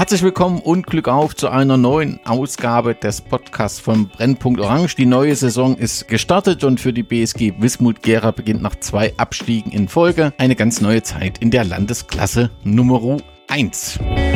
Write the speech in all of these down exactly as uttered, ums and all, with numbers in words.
Herzlich willkommen und Glück auf zu einer neuen Ausgabe des Podcasts von Brennpunkt Orange. Die neue Saison ist gestartet und für die B S G Wismut Gera beginnt nach zwei Abstiegen in Folge eine ganz neue Zeit in der Landesklasse Nummer eins.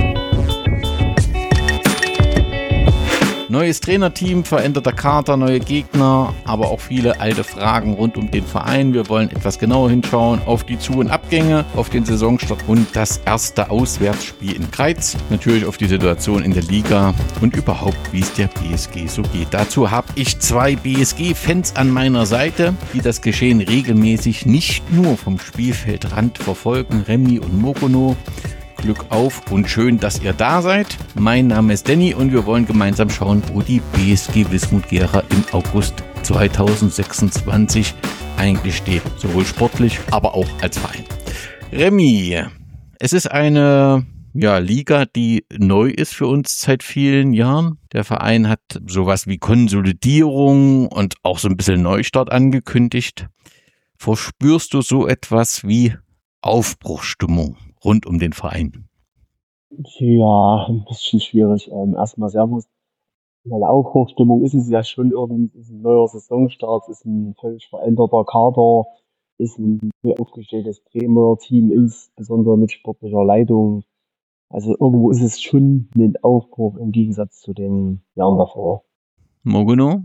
Neues Trainerteam, veränderter Kader, neue Gegner, aber auch viele alte Fragen rund um den Verein. Wir wollen etwas genauer hinschauen auf die Zu- und Abgänge, auf den Saisonstart und das erste Auswärtsspiel in Greiz. Natürlich auf die Situation in der Liga und überhaupt, wie es der B S G so geht. Dazu habe ich zwei B S G-Fans an meiner Seite, die das Geschehen regelmäßig nicht nur vom Spielfeldrand verfolgen. Remy und Mokono. Glück auf und schön, dass ihr da seid. Mein Name ist Danny und wir wollen gemeinsam schauen, wo die B S G Wismut Gera im August zweitausendsechsundzwanzig eigentlich steht. Sowohl sportlich, aber auch als Verein. Remy, es ist eine ja, Liga, die neu ist für uns seit vielen Jahren. Der Verein hat sowas wie Konsolidierung und auch so ein bisschen Neustart angekündigt. Verspürst du so etwas wie Aufbruchsstimmung rund um den Verein? Ja, ein bisschen schwierig. Ähm, erstmal Servus. Weil Aufbruchsstimmung ist es ja schon irgendwie, es ist ein neuer Saisonstart, es ist ein völlig veränderter Kader, ist ein neu aufgestelltes Trainerteam, insbesondere mit sportlicher Leitung. Also irgendwo ist es schon ein Aufbruch im Gegensatz zu den Jahren davor. Mogono?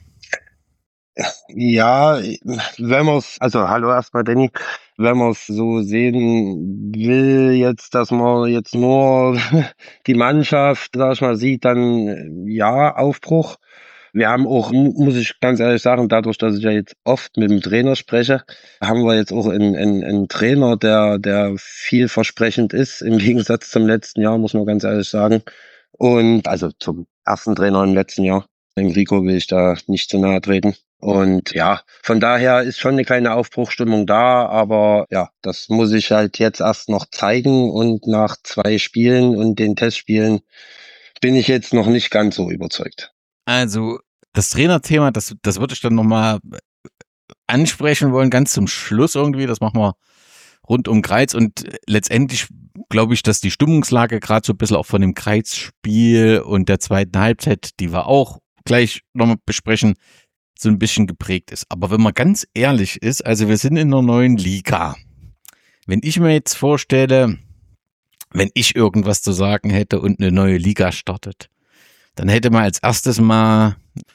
Ja, wenn man es, also hallo erstmal Danny, wenn man es so sehen will jetzt, dass man jetzt nur die Mannschaft, sag ich mal, sieht, dann ja, Aufbruch. Wir haben auch, muss ich ganz ehrlich sagen, dadurch, dass ich ja jetzt oft mit dem Trainer spreche, haben wir jetzt auch einen, einen, einen Trainer, der, der vielversprechend ist, im Gegensatz zum letzten Jahr, muss man ganz ehrlich sagen. Und also zum ersten Trainer im letzten Jahr. Enrico will ich da nicht zu nahe treten. Und ja, von daher ist schon eine kleine Aufbruchsstimmung da, aber ja, das muss ich halt jetzt erst noch zeigen und nach zwei Spielen und den Testspielen bin ich jetzt noch nicht ganz so überzeugt. Also das Trainerthema, das, das würde ich dann nochmal ansprechen wollen, ganz zum Schluss irgendwie, das machen wir rund um Greiz und letztendlich glaube ich, dass die Stimmungslage gerade so ein bisschen auch von dem Greiz-Spiel und der zweiten Halbzeit, die wir auch gleich nochmal besprechen, so ein bisschen geprägt ist. Aber wenn man ganz ehrlich ist, also wir sind in einer neuen Liga. Wenn ich mir jetzt vorstelle, wenn ich irgendwas zu sagen hätte und eine neue Liga startet, dann hätte man als erstes mal,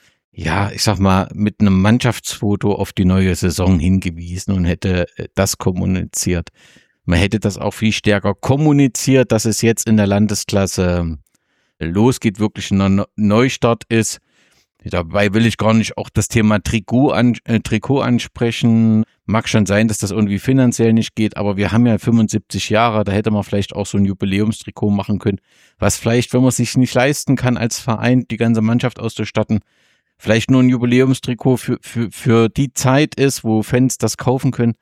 ja, ich sag mal, mit einem Mannschaftsfoto auf die neue Saison hingewiesen und hätte das kommuniziert. Man hätte das auch viel stärker kommuniziert, dass es jetzt in der Landesklasse losgeht, wirklich ein Neustart ist. Dabei will ich gar nicht auch das Thema Trikot, an, äh, Trikot ansprechen. Mag schon sein, dass das irgendwie finanziell nicht geht, aber wir haben ja fünfundsiebzig Jahre, da hätte man vielleicht auch so ein Jubiläumstrikot machen können, was vielleicht, wenn man es sich nicht leisten kann, als Verein die ganze Mannschaft auszustatten, vielleicht nur ein Jubiläumstrikot für, für, für die Zeit ist, wo Fans das kaufen können.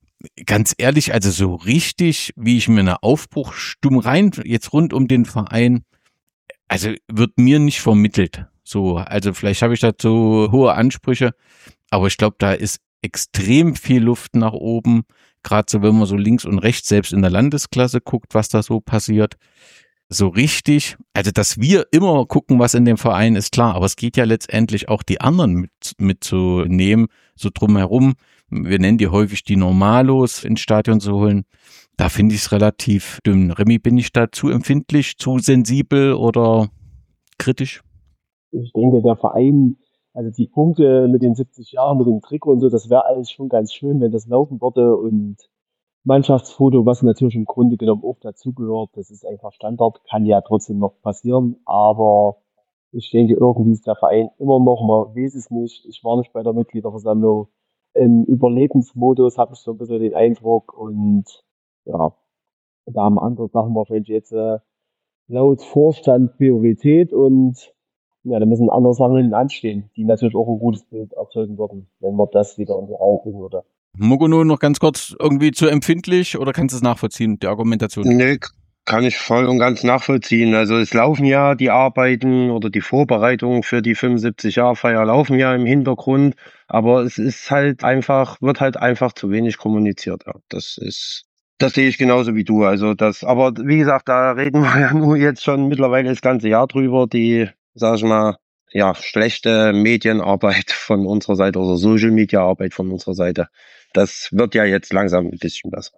Ganz ehrlich, also so richtig, wie ich mir eine Aufbruchstimmung rein, jetzt rund um den Verein, also wird mir nicht vermittelt. So, also vielleicht habe ich dazu hohe Ansprüche, aber ich glaube, da ist extrem viel Luft nach oben, gerade so, wenn man so links und rechts selbst in der Landesklasse guckt, was da so passiert. So richtig, also dass wir immer gucken, was in dem Verein ist, klar, aber es geht ja letztendlich auch die anderen mit, mitzunehmen, so drumherum. Wir nennen die häufig die Normalos ins Stadion zu holen. Da finde ich es relativ dünn. Remy, bin ich da zu empfindlich, zu sensibel oder kritisch? Ich denke, der Verein, also die Punkte mit den siebzig Jahren, mit dem Trikot und so, das wäre alles schon ganz schön, wenn das laufen würde und Mannschaftsfoto, was natürlich im Grunde genommen auch dazugehört, das ist einfach Standard, kann ja trotzdem noch passieren, aber ich denke, irgendwie ist der Verein immer noch, man weiß es nicht, ich war nicht bei der Mitgliederversammlung, im Überlebensmodus habe ich so ein bisschen den Eindruck und ja, da haben andere Sachen wahrscheinlich jetzt äh, laut Vorstand Priorität und ja, da müssen andere Sachen hinten anstehen, die natürlich auch ein gutes Bild erzeugen würden, wenn man das wieder in die Reihe kriegen würde. Mogono, noch ganz kurz, irgendwie zu empfindlich oder kannst du es nachvollziehen, die Argumentation? Nee, kann ich voll und ganz nachvollziehen. Also es laufen ja die Arbeiten oder die Vorbereitungen für die fünfundsiebzig-Jahr-Feier laufen ja im Hintergrund, aber es ist halt einfach, wird halt einfach zu wenig kommuniziert. Ja. Das ist Das sehe ich genauso wie du. Also das, aber wie gesagt, da reden wir ja nur jetzt schon mittlerweile das ganze Jahr drüber, die, sag ich mal, ja, schlechte Medienarbeit von unserer Seite oder Social Media Arbeit von unserer Seite. Das wird ja jetzt langsam ein bisschen besser.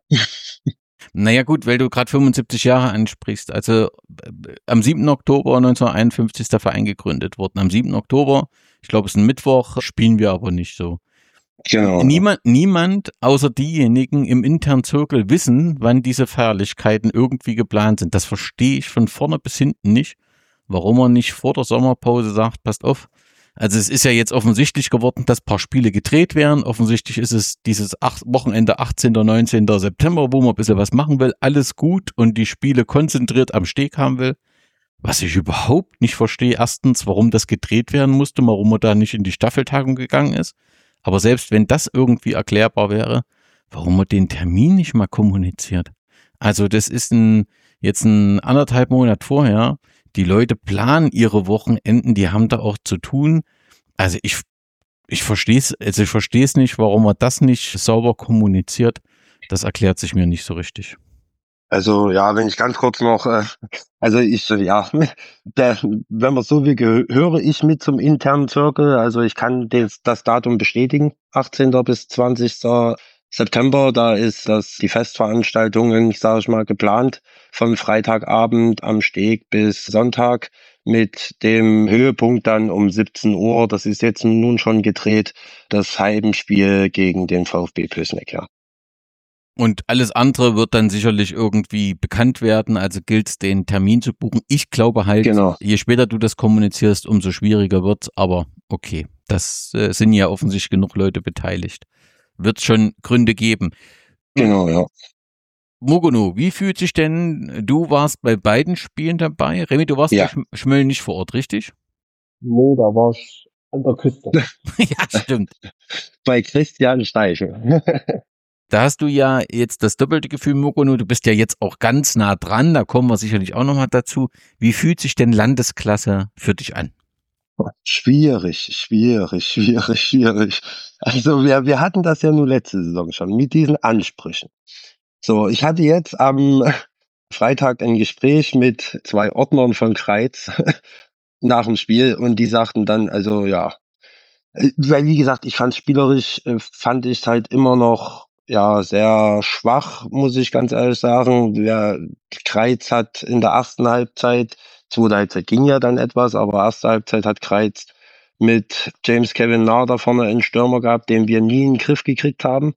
Naja gut, weil du gerade fünfundsiebzig Jahre ansprichst. Also äh, am siebten Oktober neunzehnhunderteinundfünfzig ist der Verein gegründet worden. Am siebten Oktober, ich glaube es ist ein Mittwoch, spielen wir aber nicht so. Genau. Niemand, niemand außer diejenigen im internen Zirkel wissen, wann diese Feierlichkeiten irgendwie geplant sind. Das verstehe ich von vorne bis hinten nicht, warum man nicht vor der Sommerpause sagt, passt auf. Also es ist ja jetzt offensichtlich geworden, dass ein paar Spiele gedreht werden. Offensichtlich ist es dieses acht, Wochenende achtzehnten, neunzehnten September, wo man ein bisschen was machen will. Alles gut und die Spiele konzentriert am Steg haben will. Was ich überhaupt nicht verstehe, erstens, warum das gedreht werden musste, warum man da nicht in die Staffeltagung gegangen ist. Aber selbst wenn das irgendwie erklärbar wäre, warum man den Termin nicht mal kommuniziert. Also das ist ein, jetzt ein anderthalb Monat vorher. Die Leute planen ihre Wochenenden, die haben da auch zu tun. Also ich, ich verstehe es, also ich verstehe es nicht, warum man das nicht sauber kommuniziert. Das erklärt sich mir nicht so richtig. Also ja, wenn ich ganz kurz noch, äh, also ich, ja, der, wenn man so will, gehöre ich mit zum internen Zirkel. Also ich kann das, das Datum bestätigen, achtzehnten bis zwanzigsten September, da ist das die Festveranstaltungen, sage ich mal, geplant, von Freitagabend am Steg bis Sonntag mit dem Höhepunkt dann um siebzehn Uhr, das ist jetzt nun schon gedreht, das Heimspiel gegen den VfB Pößneck, ja. Und alles andere wird dann sicherlich irgendwie bekannt werden, also gilt es, den Termin zu buchen. Ich glaube halt, Genau. Je später du das kommunizierst, umso schwieriger wird's. Aber okay, das äh, sind ja offensichtlich genug Leute beteiligt. Wird schon Gründe geben. Genau, ja. Mugono, wie fühlt sich denn, du warst bei beiden Spielen dabei. Remy, du warst Ja. bei Schmölln nicht vor Ort, richtig? Nee, da war ich an der Küste. Ja, stimmt. Bei Christian Steichen. Da hast du ja jetzt das doppelte Gefühl, Mugono. Du bist ja jetzt auch ganz nah dran. Da kommen wir sicherlich auch nochmal dazu. Wie fühlt sich denn Landesklasse für dich an? Schwierig, schwierig, schwierig, schwierig. Also wir, wir hatten das ja nur letzte Saison schon mit diesen Ansprüchen. So, ich hatte jetzt am Freitag ein Gespräch mit zwei Ordnern von Kreiz nach dem Spiel und die sagten dann, also ja, weil wie gesagt, ich fand spielerisch, fand ich halt immer noch ja sehr schwach, muss ich ganz ehrlich sagen. Der Kreiz hat in der ersten Halbzeit, zweite Halbzeit ging ja dann etwas, aber erste Halbzeit hat Kreiz mit James Kevin Nahr da vorne einen Stürmer gehabt, den wir nie in den Griff gekriegt haben.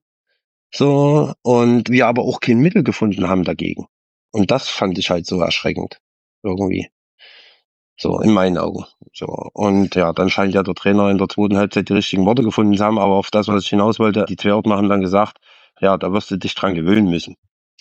So, und wir aber auch kein Mittel gefunden haben dagegen. Und das fand ich halt so erschreckend. Irgendwie. So, in meinen Augen. So. Und ja, dann scheint ja der Trainer in der zweiten Halbzeit die richtigen Worte gefunden zu haben, aber auf das, was ich hinaus wollte, die zwei Ordner haben dann gesagt, ja, da wirst du dich dran gewöhnen müssen.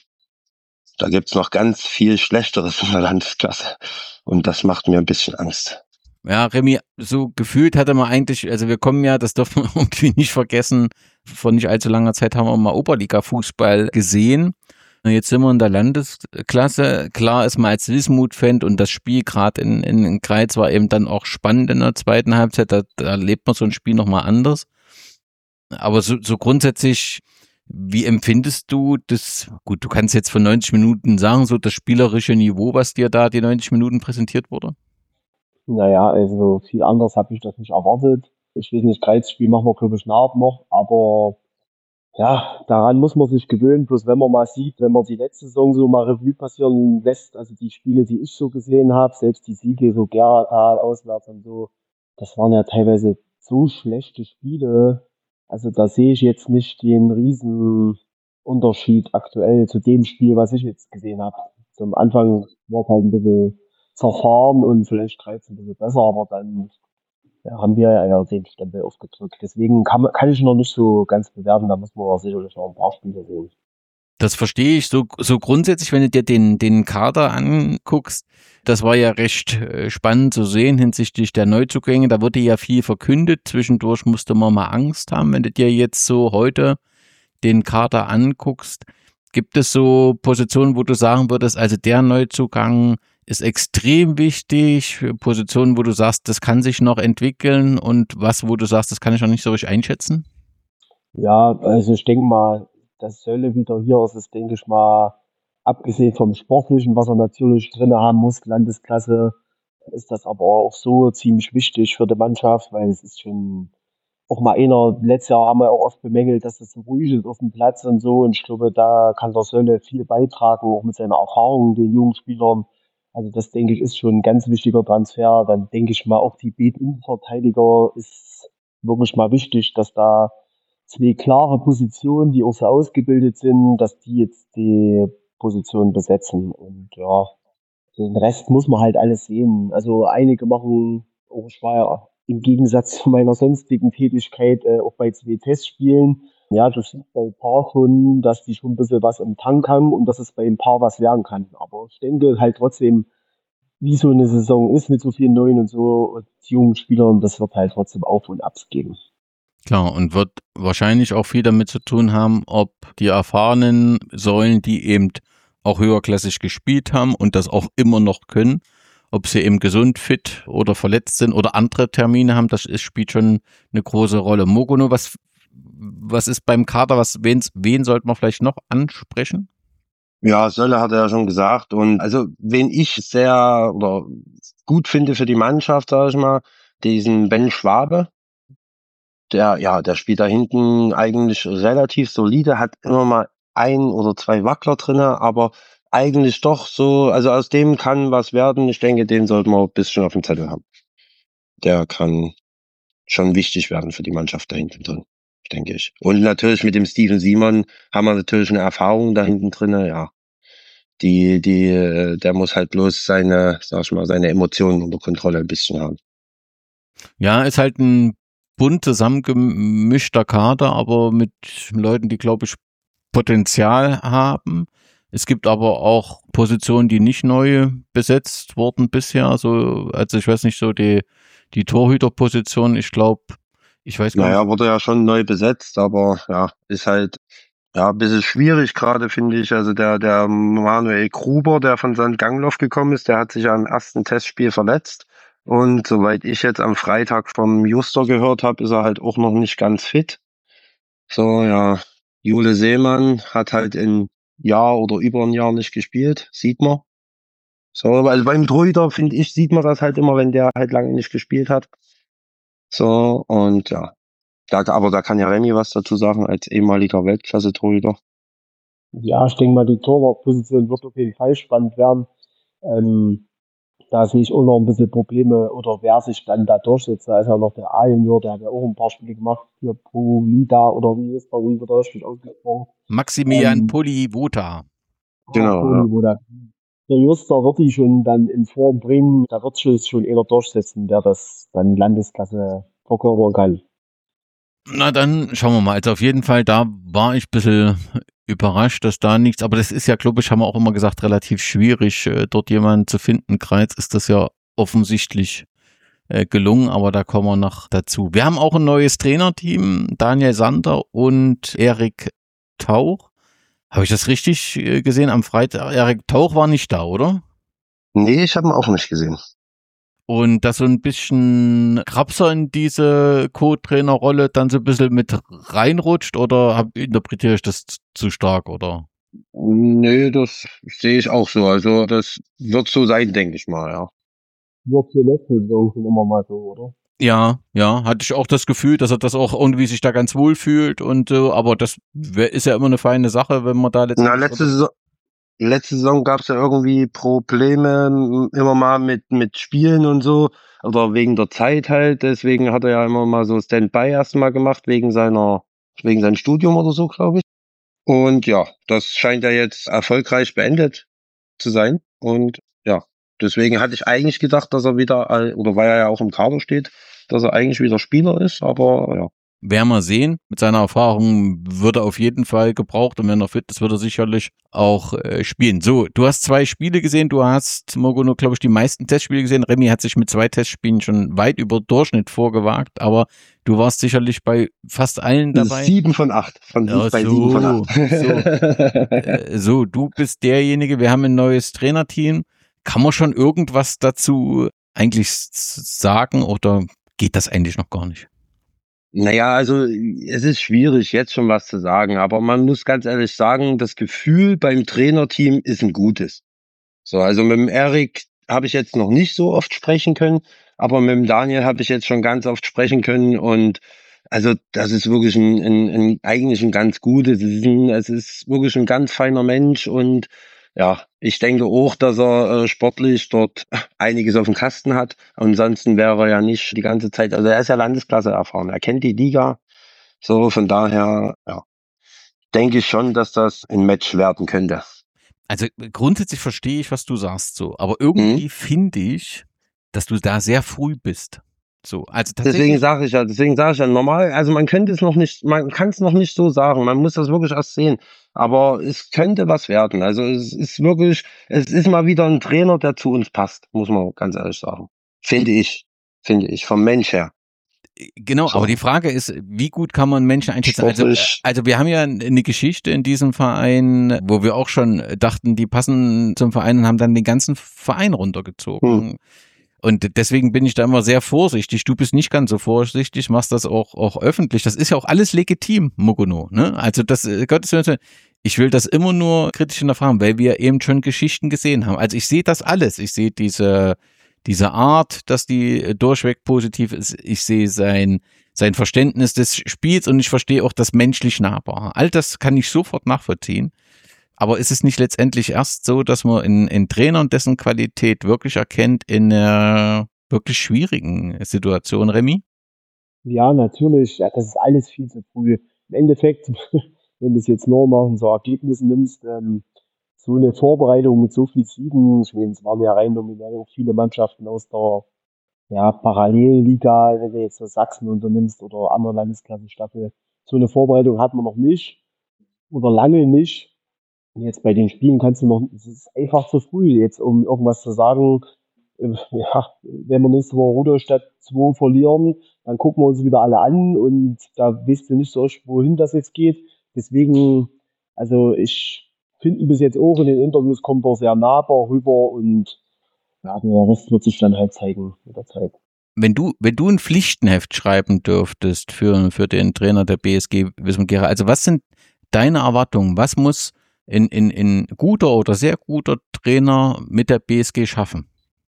Da gibt's noch ganz viel Schlechteres in der Landesklasse. Und das macht mir ein bisschen Angst. Ja, Remy, so gefühlt hatte man eigentlich, also wir kommen ja, das dürfen wir irgendwie nicht vergessen, vor nicht allzu langer Zeit haben wir mal Oberliga-Fußball gesehen. Jetzt sind wir in der Landesklasse. Klar ist man als Wismut-Fan und das Spiel gerade in, in, in Kreiz war eben dann auch spannend in der zweiten Halbzeit. Da, da erlebt man so ein Spiel nochmal anders. Aber so, so grundsätzlich, wie empfindest du das? Gut, du kannst jetzt von neunzig Minuten sagen, so das spielerische Niveau, was dir da die neunzig Minuten präsentiert wurde? Naja, also viel anders habe ich das nicht erwartet. Ich weiß nicht, Kreuzspiel machen wir, glaube ich, nach noch, aber ja, daran muss man sich gewöhnen. Bloß wenn man mal sieht, wenn man die letzte Saison so mal Revue passieren lässt, also die Spiele, die ich so gesehen habe, selbst die Siege, so Geratal auswärts und so, das waren ja teilweise so schlechte Spiele. Also da sehe ich jetzt nicht den riesen Unterschied aktuell zu dem Spiel, was ich jetzt gesehen habe. Zum Anfang war es halt ein bisschen zerfahren und vielleicht Kreuz ein bisschen besser, aber dann ja, haben wir ja den Stempel aufgedrückt. Deswegen kann, kann ich noch nicht so ganz bewerten, da muss man sicherlich noch ein paar Spiele sehen. Das verstehe ich so, so grundsätzlich, wenn du dir den, den Kader anguckst. Das war ja recht spannend zu sehen hinsichtlich der Neuzugänge. Da wurde ja viel verkündet. Zwischendurch musste man mal Angst haben. Wenn du dir jetzt so heute den Kader anguckst, gibt es so Positionen, wo du sagen würdest, also der Neuzugang ist extrem wichtig, Positionen, wo du sagst, das kann sich noch entwickeln und was, wo du sagst, das kann ich noch nicht so richtig einschätzen? Ja, also ich denke mal, das Sölle wieder hier ist, ist, denke ich mal, abgesehen vom Sportlichen, was er natürlich drin haben muss, Landesklasse, ist das aber auch so ziemlich wichtig für die Mannschaft, weil es ist schon auch mal einer, letztes Jahr haben wir auch oft bemängelt, dass das so ruhig ist auf dem Platz und so. Und ich glaube, da kann der Sölle viel beitragen, auch mit seiner Erfahrung, den jungen Spielern. Also das, denke ich, ist schon ein ganz wichtiger Transfer. Dann denke ich mal, auch die Beat-Innenverteidiger ist wirklich mal wichtig, dass da zwei klare Positionen, die auch so ausgebildet sind, dass die jetzt die Position besetzen. Und ja, den Rest muss man halt alles sehen. Also einige machen, auch ich war ja im Gegensatz zu meiner sonstigen Tätigkeit äh, auch bei zwei Testspielen. Ja, du siehst bei ein paar schon, dass die schon ein bisschen was im Tank haben und dass es bei ein paar was werden kann. Aber ich denke halt trotzdem, wie so eine Saison ist mit so vielen neuen und so und jungen Spielern, das wird halt trotzdem Auf- und Abs geben. Klar, und wird wahrscheinlich auch viel damit zu tun haben, ob die erfahrenen Säulen, die eben auch höherklassig gespielt haben und das auch immer noch können, ob sie eben gesund, fit oder verletzt sind oder andere Termine haben, das ist, spielt schon eine große Rolle. Mogono, was, was ist beim Kader, was, wen, wen sollte man vielleicht noch ansprechen? Ja, Sölle hat er ja schon gesagt. Und also, wen ich sehr oder gut finde für die Mannschaft, sage ich mal, diesen Ben Schwabe. Der, ja, der spielt da hinten eigentlich relativ solide, hat immer mal ein oder zwei Wackler drinne, aber eigentlich doch so, also aus dem kann was werden. Ich denke, den sollten wir ein bisschen auf dem Zettel haben. Der kann schon wichtig werden für die Mannschaft da hinten drin, denke ich. Und natürlich mit dem Steven Simon haben wir natürlich eine Erfahrung da hinten drinne, ja. Die, die, der muss halt bloß seine, sag ich mal, seine Emotionen unter Kontrolle ein bisschen haben. Ja, ist halt ein bunt zusammengemischter Kader, aber mit Leuten, die, glaube ich, Potenzial haben. Es gibt aber auch Positionen, die nicht neu besetzt wurden bisher. Also, also ich weiß nicht, so die, die Torhüterposition, ich glaube, ich weiß gar Naja, nicht. wurde ja schon neu besetzt, aber ja, ist halt ja ein bisschen schwierig gerade, finde ich. Also der, der Manuel Gruber, der von Sankt Gangloff gekommen ist, der hat sich ja im ersten Testspiel verletzt. Und soweit ich jetzt am Freitag vom Juster gehört habe, ist er halt auch noch nicht ganz fit. So, ja, Jule Seemann hat halt ein Jahr oder über ein Jahr nicht gespielt, sieht man. So, weil beim Torhüter, finde ich, sieht man das halt immer, wenn der halt lange nicht gespielt hat. So, und ja, da, aber da kann ja Remy was dazu sagen, als ehemaliger Weltklasse-Torhüter. Ja, ich denke mal, die Torwartposition wird auf jeden Fall spannend werden. Ähm, da sehe ich auch noch ein bisschen Probleme oder wer sich dann da durchsetzt. Da ist ja noch der A-Junior, der hat ja auch ein paar Spiele gemacht, hier Pro Lida oder wie ist der, wie wird das richtig ausgesprochen? Maximilian Ähm, Polivota. Genau, Poli, ja. wo der, der Juster wird die schon dann in Form bringen. Da wird sich schon einer durchsetzen, der das dann Landesklasse verkörpern kann. Na, dann schauen wir mal. Also auf jeden Fall, da war ich ein bisschen überrascht, dass da nichts, aber das ist ja, glaube ich, haben wir auch immer gesagt, relativ schwierig, äh, dort jemanden zu finden. Kreuz ist das ja offensichtlich äh, gelungen, aber da kommen wir noch dazu. Wir haben auch ein neues Trainerteam, Daniel Sander und Erik Tauch. Habe ich das richtig äh, gesehen? Am Freitag, Erik Tauch war nicht da, oder? Nee, ich habe ihn auch nicht gesehen. Und dass so ein bisschen Krapser in diese Co-Trainer-Rolle dann so ein bisschen mit reinrutscht oder hab, interpretiere ich das zu stark, oder? Nee, das sehe ich auch so. Also das wird so sein, denke ich mal, ja. Wird hier letzte Saison schon immer mal so, oder? Ja, ja, hatte ich auch das Gefühl, dass er das auch irgendwie sich da ganz wohl fühlt und so, aber das wär, ist ja immer eine feine Sache, wenn man da Na, letztendlich... letzte Saison, letzte Saison gab es ja irgendwie Probleme m, immer mal mit, mit Spielen und so. Oder wegen der Zeit halt. Deswegen hat er ja immer mal so Standby erstmal gemacht, wegen seiner, wegen seinem Studium oder so, glaube ich. Und ja, das scheint ja jetzt erfolgreich beendet zu sein. Und ja, deswegen hatte ich eigentlich gedacht, dass er wieder, äh, oder weil er ja auch im Kader steht, dass er eigentlich wieder Spieler ist, aber ja. Werden wir sehen. Mit seiner Erfahrung wird er auf jeden Fall gebraucht und wenn er fit ist, wird er sicherlich auch äh, spielen. So, du hast zwei Spiele gesehen, du hast, Mogono, glaube ich, die meisten Testspiele gesehen. Remy hat sich mit zwei Testspielen schon weit über Durchschnitt vorgewagt, aber du warst sicherlich bei fast allen dabei. Sieben von acht. Von Ja, bei so, sieben von acht. So. äh, so, du bist derjenige, wir haben ein neues Trainerteam. Kann man schon irgendwas dazu eigentlich sagen oder geht das eigentlich noch gar nicht? Naja, also es ist schwierig, jetzt schon was zu sagen, aber man muss ganz ehrlich sagen, das Gefühl beim Trainerteam ist ein gutes. So, also mit dem Erik habe ich jetzt noch nicht so oft sprechen können, aber mit dem Daniel habe ich jetzt schon ganz oft sprechen können und also das ist wirklich ein, ein, ein eigentlich ein ganz gutes, es ist, ein, es ist wirklich ein ganz feiner Mensch und ja, ich denke auch, dass er äh, sportlich dort einiges auf dem Kasten hat. Ansonsten wäre er ja nicht die ganze Zeit, also er ist ja Landesklasse erfahren, er kennt die Liga, so von daher, ja, denke ich schon, dass das ein Match werden könnte. Also grundsätzlich verstehe ich, was du sagst, so, aber Mhm. irgendwie finde ich, dass du da sehr früh bist. So, also Deswegen tatsächlich, sage ich ja, deswegen sage ich ja normal, also man könnte es noch nicht, man kann es noch nicht so sagen, man muss das wirklich erst sehen. Aber es könnte was werden. Also es ist wirklich, es ist mal wieder ein Trainer, der zu uns passt, muss man ganz ehrlich sagen. Finde ich, finde ich, vom Mensch her. genau, So. aber die Frage ist, wie gut kann man Menschen einschätzen? Also, Sportlich. also wir haben ja eine Geschichte in diesem Verein, wo wir auch schon dachten, die passen zum Verein und haben dann den ganzen Verein runtergezogen. Hm. Und deswegen bin ich da immer sehr vorsichtig. Du bist nicht ganz so vorsichtig, machst das auch, auch öffentlich. Das ist ja auch alles legitim, Mugono, ne? Also das, äh, Gottes Willen, ich will das immer nur kritisch hinterfragen, weil wir eben schon Geschichten gesehen haben. Also ich sehe das alles. Ich sehe diese, diese Art, dass die durchweg positiv ist. Ich sehe sein, sein Verständnis des Spiels und ich verstehe auch das menschlich Nahbare. All das kann ich sofort nachvollziehen. Aber ist es nicht letztendlich erst so, dass man in, in Trainern dessen Qualität wirklich erkennt in einer wirklich schwierigen Situation, Remy? Ja, natürlich. Ja, das ist alles viel zu früh. Im Endeffekt, wenn du es jetzt nur nach so Ergebnissen nimmst, ähm, so eine Vorbereitung mit so viel Siegen, ich meine, es waren ja rein nominell auch viele Mannschaften aus der ja, Parallelliga, wenn du jetzt so Sachsen unternimmst oder andere Landesklassenstaffel. So eine Vorbereitung hat man noch nicht oder lange nicht. Und jetzt bei den Spielen kannst du noch, es ist einfach zu früh, jetzt um irgendwas zu sagen. äh, Ja, wenn wir nächste Woche Rudolstadt zwei verlieren, dann gucken wir uns wieder alle an und da weißt du nicht so, recht, wohin das jetzt geht. Deswegen, also ich finde ihn bis jetzt auch in den Interviews kommt er sehr nahbar rüber und ja, der Rest wird sich dann halt zeigen mit der Zeit. Wenn du, wenn du ein Pflichtenheft schreiben dürftest für, für den Trainer der B S G Wismut Gera, also was sind deine Erwartungen? Was muss in, in, in guter oder sehr guter Trainer mit der B S G schaffen?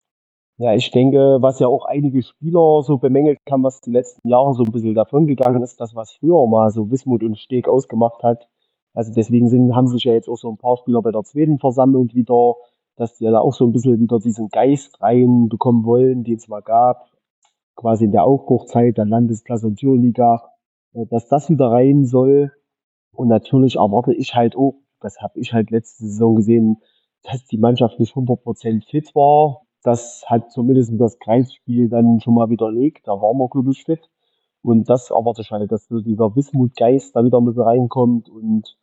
Ja, ich denke, was ja auch einige Spieler so bemängelt haben, was die letzten Jahre so ein bisschen davongegangen ist, das, was früher mal so Wismut und Steg ausgemacht hat. Also deswegen sind, haben sich ja jetzt auch so ein paar Spieler bei der zweiten versammelt wieder, dass die ja da auch so ein bisschen wieder diesen Geist reinbekommen wollen, den es mal gab, quasi in der Aufbruchzeit der Landesklasse und Thüringenliga, äh, dass das wieder rein soll. Und natürlich erwarte ich halt auch, das habe ich halt letzte Saison gesehen, dass die Mannschaft nicht hundert Prozent fit war. Das hat zumindest das Kreisspiel dann schon mal widerlegt. Da waren wir, glaube ich, fit. Und das erwarte ich halt, dass so dieser Wismut-Geist da wieder ein bisschen reinkommt. Und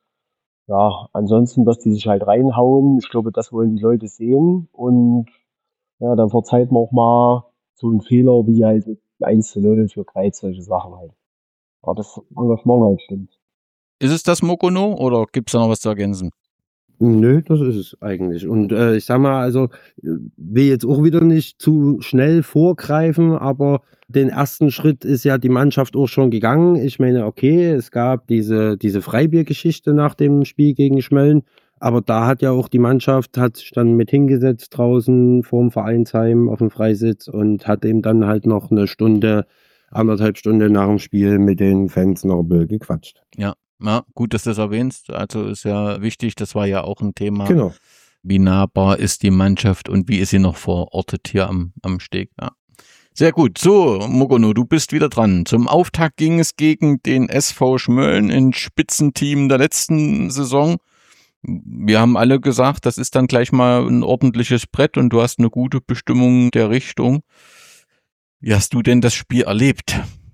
ja, ansonsten, dass die sich halt reinhauen. Ich glaube, das wollen die Leute sehen. Und ja, dann verzeiht man auch mal so einen Fehler wie halt eins zu null für Kreis, solche Sachen halt. Aber das Engagement halt stimmt. Ist es das Mokono oder gibt es da noch was zu ergänzen? Nö, das ist es eigentlich. Und äh, ich sag mal, also will jetzt auch wieder nicht zu schnell vorgreifen, aber den ersten Schritt ist ja die Mannschaft auch schon gegangen. Ich meine, okay, es gab diese, diese Freibiergeschichte nach dem Spiel gegen Schmölln, aber da hat ja auch die Mannschaft, hat sich dann mit hingesetzt draußen vorm Vereinsheim auf dem Freisitz und hat eben dann halt noch eine Stunde, anderthalb Stunden nach dem Spiel mit den Fans noch ein bisschen gequatscht. Ja. Ja, gut, dass du das erwähnst. Also ist ja wichtig, das war ja auch ein Thema. Genau. Wie nahbar ist die Mannschaft und wie ist sie noch verortet hier am, am Steg? Ja. Sehr gut. So, Mogono, du bist wieder dran. Zum Auftakt ging es gegen den S V Schmölln, ein Spitzenteam der letzten Saison. Wir haben alle gesagt, das ist dann gleich mal ein ordentliches Brett und du hast eine gute Bestimmung der Richtung. Wie hast du denn das Spiel erlebt?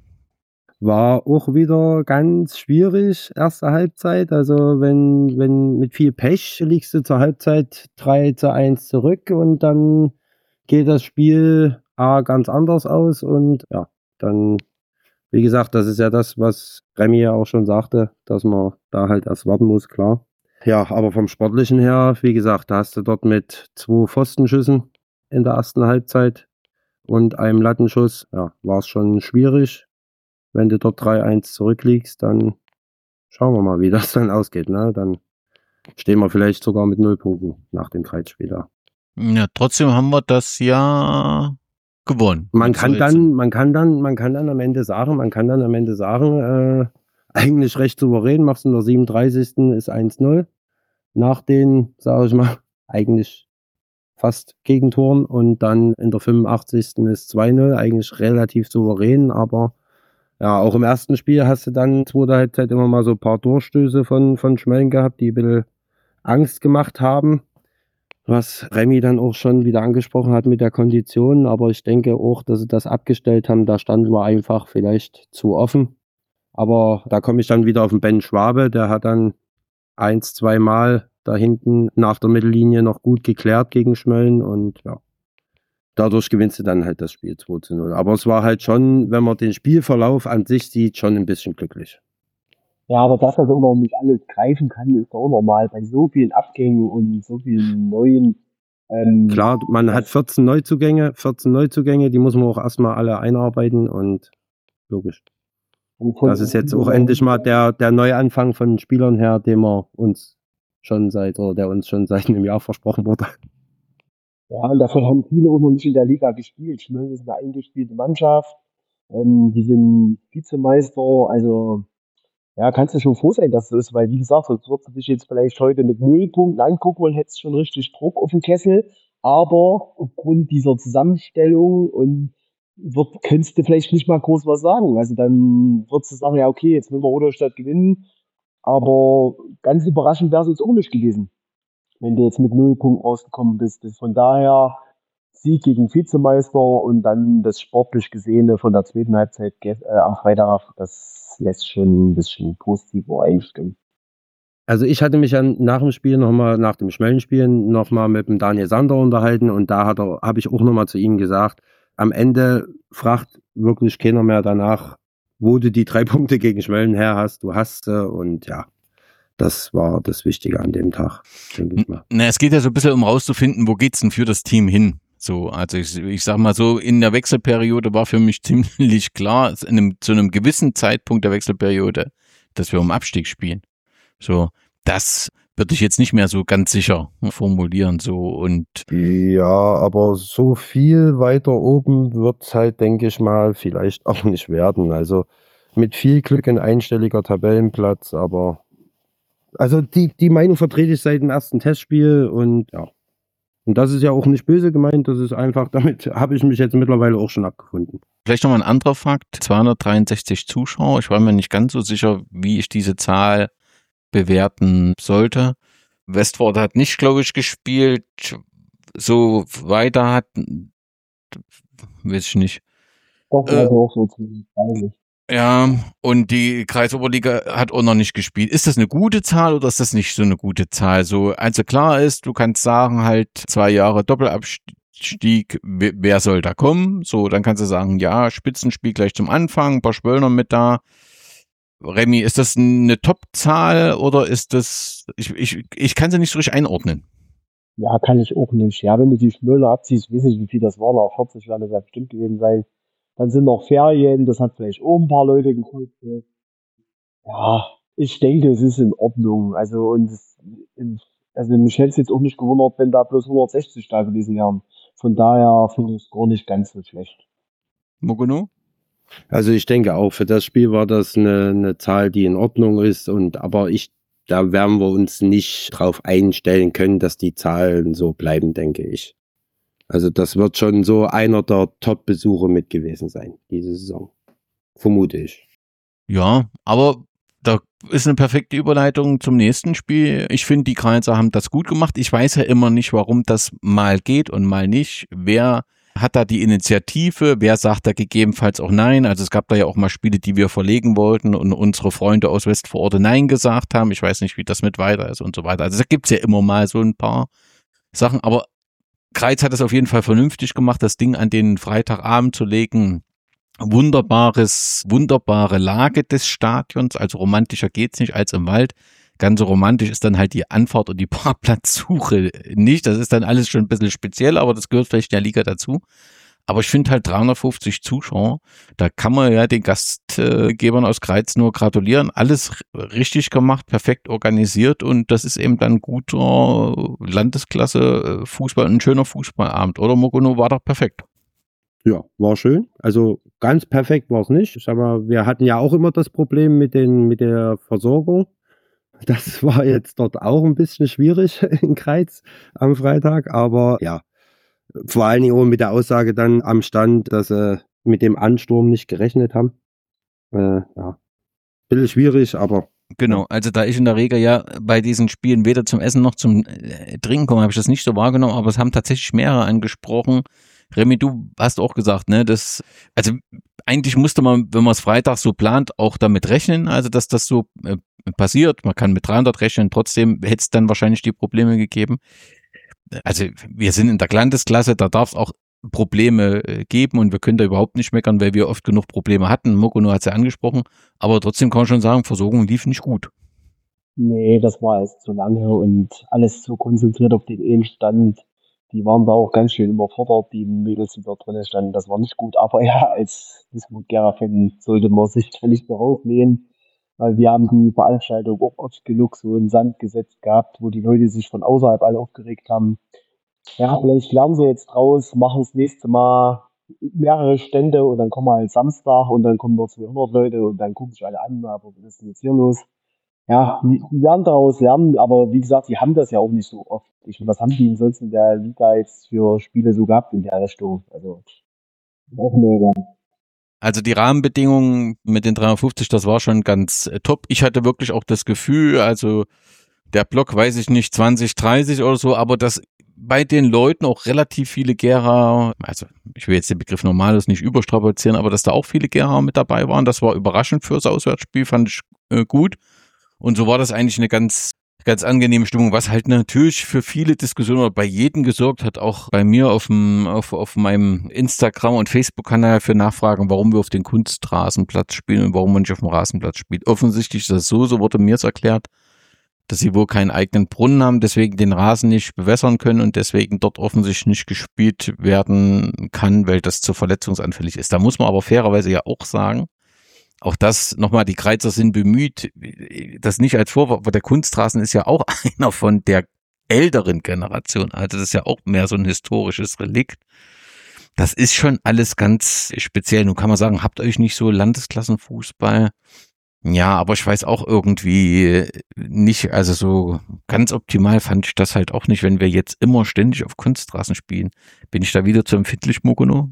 War auch wieder ganz schwierig, erste Halbzeit. Also wenn, wenn mit viel Pech liegst du zur Halbzeit drei zu eins zurück und dann geht das Spiel A ganz anders aus und ja, dann, wie gesagt, das ist ja das, was Remy ja auch schon sagte, dass man da halt erst warten muss, klar. Ja, aber vom Sportlichen her, wie gesagt, da hast du dort mit zwei Pfostenschüssen in der ersten Halbzeit und einem Lattenschuss, ja, war es schon schwierig. wenn du dort drei eins zurückliegst, dann schauen wir mal, wie das dann ausgeht. Ne? Dann stehen wir vielleicht sogar mit null Punkten nach dem Kreisspiel da. Ja, trotzdem haben wir das ja gewonnen. Man kann dann, man kann dann, man kann dann am Ende sagen, man kann dann am Ende sagen, äh, eigentlich recht souverän, machst du in der siebenunddreißigsten ist eins null. Nach den, sage ich mal, eigentlich fast Gegentoren und dann in der fünfundachtzigsten ist zwei null, eigentlich relativ souverän, aber ja, auch im ersten Spiel hast du dann zweite Halbzeit immer mal so ein paar Durchstöße von, von Schmölln gehabt, die ein bisschen Angst gemacht haben, was Remy dann auch schon wieder angesprochen hat mit der Kondition, aber ich denke auch, dass sie das abgestellt haben, da standen wir einfach vielleicht zu offen, aber da komme ich dann wieder auf den Ben Schwabe, der hat dann eins, zwei Mal da hinten nach der Mittellinie noch gut geklärt gegen Schmölln und ja, dadurch gewinnst du dann halt das Spiel zwei zu null. Aber es war halt schon, wenn man den Spielverlauf an sich sieht, schon ein bisschen glücklich. Ja, aber dass das auch noch nicht alles greifen kann, ist auch normal. Bei so vielen Abgängen und so vielen neuen. Ähm, Klar, man hat vierzehn Neuzugänge, vierzehn Neuzugänge, die muss man auch erstmal alle einarbeiten und logisch. Und das ist jetzt auch endlich mal der, der Neuanfang von Spielern her, den wir uns schon seit, oder der uns schon seit einem Jahr versprochen wurde. Ja, und davon haben viele auch noch nicht in der Liga gespielt. Schmölln ist eine eingespielte Mannschaft. Ähm, die sind Vizemeister. Also, ja, kannst du schon froh sein, dass es so ist, weil, wie gesagt, sonst würdest du dich jetzt vielleicht heute mit Nullpunkten angucken und hättest schon richtig Druck auf den Kessel. Aber aufgrund dieser Zusammenstellung und wird, könntest du vielleicht nicht mal groß was sagen. Also dann würdest du sagen, ja, okay, jetzt müssen wir Rudolstadt gewinnen. Aber ganz überraschend wäre es uns auch nicht gewesen, wenn du jetzt mit null Punkten rausgekommen bist. Von daher Sieg gegen Vizemeister und dann das sportlich Gesehene von der zweiten Halbzeit äh, am Freitag, das lässt schon ein bisschen positiver einstimmen. Also ich hatte mich dann nach dem Spiel nochmal, nach dem Schmellenspiel nochmal mit dem Daniel Sander unterhalten und da hat er, habe ich auch nochmal zu ihm gesagt, am Ende fragt wirklich keiner mehr danach, wo du die drei Punkte gegen Schmölln her hast. Du hast sie und ja, das war das Wichtige an dem Tag, denke ich mal. Na, es geht ja so ein bisschen um rauszufinden, wo geht's denn für das Team hin? So, also ich, ich sag mal so, in der Wechselperiode war für mich ziemlich klar, in einem, zu einem gewissen Zeitpunkt der Wechselperiode, dass wir um Abstieg spielen. So, das würde ich jetzt nicht mehr so ganz sicher formulieren, so und. Ja, aber so viel weiter oben wird's halt, denke ich mal, vielleicht auch nicht werden. Also mit viel Glück ein einstelliger Tabellenplatz, aber also die, die Meinung vertrete ich seit dem ersten Testspiel und ja. Und das ist ja auch nicht böse gemeint, das ist einfach, damit habe ich mich jetzt mittlerweile auch schon abgefunden. Vielleicht nochmal ein anderer Fakt, zweihundertdreiundsechzig Zuschauer, ich war mir nicht ganz so sicher, wie ich diese Zahl bewerten sollte. Westford hat nicht, glaube ich, gespielt, so weiter hat, weiß ich nicht. Doch, äh, auch so ziemlich. Ja, und die Kreisoberliga hat auch noch nicht gespielt. Ist das eine gute Zahl oder ist das nicht so eine gute Zahl? So, also klar ist, du kannst sagen, halt zwei Jahre Doppelabstieg, wer soll da kommen? So, dann kannst du sagen, ja, Spitzenspiel gleich zum Anfang, ein paar Schwöllner mit da. Remy, ist das eine Top-Zahl oder ist das, ich, ich, ich kann sie nicht so richtig einordnen. Ja, kann ich auch nicht. Ja, wenn du die Schmöllner abziehst, weiß nicht, wie viel das waren, aber vierzig werden das ja bestimmt gewesen sein. Dann sind noch Ferien, das hat vielleicht auch ein paar Leute gekostet. Ja, ich denke, es ist in Ordnung. Also, und es, also mich hätte es jetzt auch nicht gewundert, wenn da bloß hundertsechzig da gewesen wären. Von daher finde ich es gar nicht ganz so schlecht. Mogono? Also ich denke auch, für das Spiel war das eine, eine Zahl, die in Ordnung ist. Und aber ich, da werden wir uns nicht drauf einstellen können, dass die Zahlen so bleiben, denke ich. Also das wird schon so einer der Top-Besuche mit gewesen sein, diese Saison. Vermute ich. Ja, aber da ist eine perfekte Überleitung zum nächsten Spiel. Ich finde, die Kreiser haben das gut gemacht. Ich weiß ja immer nicht, warum das mal geht und mal nicht. Wer hat da die Initiative? Wer sagt da gegebenenfalls auch nein? Also es gab da ja auch mal Spiele, die wir verlegen wollten und unsere Freunde aus Westvororte nein gesagt haben. Ich weiß nicht, wie das mit weiter ist und so weiter. Also da gibt's ja immer mal so ein paar Sachen, aber Kreiz hat es auf jeden Fall vernünftig gemacht, das Ding an den Freitagabend zu legen. Wunderbares, wunderbare Lage des Stadions, also romantischer geht's nicht als im Wald. Ganz so romantisch ist dann halt die Anfahrt und die Parkplatzsuche nicht. Das ist dann alles schon ein bisschen speziell, aber das gehört vielleicht der Liga dazu. Aber ich finde halt dreihundertfünfzig Zuschauer, da kann man ja den Gastgebern aus Greiz nur gratulieren. Alles richtig gemacht, perfekt organisiert und das ist eben dann guter Landesklasse Fußball, ein schöner Fußballabend. Oder Mokono, war doch perfekt. Ja, war schön. Also ganz perfekt war es nicht. Ich sag mal, wir hatten ja auch immer das Problem mit den, mit der Versorgung. Das war jetzt dort auch ein bisschen schwierig in Greiz am Freitag, aber ja, vor allen Dingen auch mit der Aussage dann am Stand, dass sie mit dem Ansturm nicht gerechnet haben. Äh, ja, bisschen schwierig, aber genau, also da ich in der Regel ja bei diesen Spielen weder zum Essen noch zum äh, Trinken komme, habe ich das nicht so wahrgenommen, aber es haben tatsächlich mehrere angesprochen. Remy, du hast auch gesagt, ne, das, also eigentlich musste man, wenn man es Freitag so plant, auch damit rechnen, also dass das so äh, passiert. Man kann mit dreihundert rechnen, trotzdem hätte es dann wahrscheinlich die Probleme gegeben. Also wir sind in der Landesklasse, da darf es auch Probleme geben und wir können da überhaupt nicht meckern, weil wir oft genug Probleme hatten. Mokono hat es ja angesprochen, aber trotzdem kann man schon sagen, Versorgung lief nicht gut. Nee, das war erst zu lange und alles so konzentriert auf den einen Stand. Die waren da auch ganz schön überfordert, die Mädels, die dort drinnen standen. Das war nicht gut. Aber ja, als Wismut-Gera-Fan sollte man sich völlig rausnehmen, weil wir haben die Veranstaltung auch oft genug so in den Sand gesetzt gehabt, wo die Leute sich von außerhalb alle aufgeregt haben. Ja, vielleicht lernen sie jetzt draus, machen das nächste Mal mehrere Stände und dann kommen wir halt Samstag und dann kommen noch zweihundert Leute und dann gucken sich alle an, aber was ist denn jetzt hier los? Ja, die die werden daraus lernen, aber wie gesagt, die haben das ja auch nicht so oft. Ich, was haben die denn sonst in der Liga jetzt für Spiele so gehabt in der Richtung? Also, auch mega. Also die Rahmenbedingungen mit den dreihundertfünfzig, das war schon ganz äh, top. Ich hatte wirklich auch das Gefühl, also der Block, weiß ich nicht, zwanzig, dreißig oder so, aber dass bei den Leuten auch relativ viele Gera, also ich will jetzt den Begriff Normales nicht überstrapazieren, aber dass da auch viele Gera mit dabei waren, das war überraschend fürs Auswärtsspiel, fand ich äh, gut. Und so war das eigentlich eine ganz, ganz angenehme Stimmung, was halt natürlich für viele Diskussionen oder bei jedem gesorgt hat, auch bei mir auf dem, auf, auf meinem Instagram- und Facebook-Kanal für Nachfragen, warum wir auf den Kunstrasenplatz spielen und warum man nicht auf dem Rasenplatz spielt. Offensichtlich ist das so, so wurde mir es erklärt, dass sie wohl keinen eigenen Brunnen haben, deswegen den Rasen nicht bewässern können und deswegen dort offensichtlich nicht gespielt werden kann, weil das zu verletzungsanfällig ist. Da muss man aber fairerweise ja auch sagen, auch das nochmal, die Greizer sind bemüht, das nicht als Vorwurf, aber der Kunstrasen ist ja auch einer von der älteren Generation, also das ist ja auch mehr so ein historisches Relikt. Das ist schon alles ganz speziell. Nun kann man sagen, habt euch nicht so Landesklassenfußball? Ja, aber ich weiß auch irgendwie nicht, also so ganz optimal fand ich das halt auch nicht, wenn wir jetzt immer ständig auf Kunstrasen spielen. Bin ich da wieder zu empfindlich, Mokono?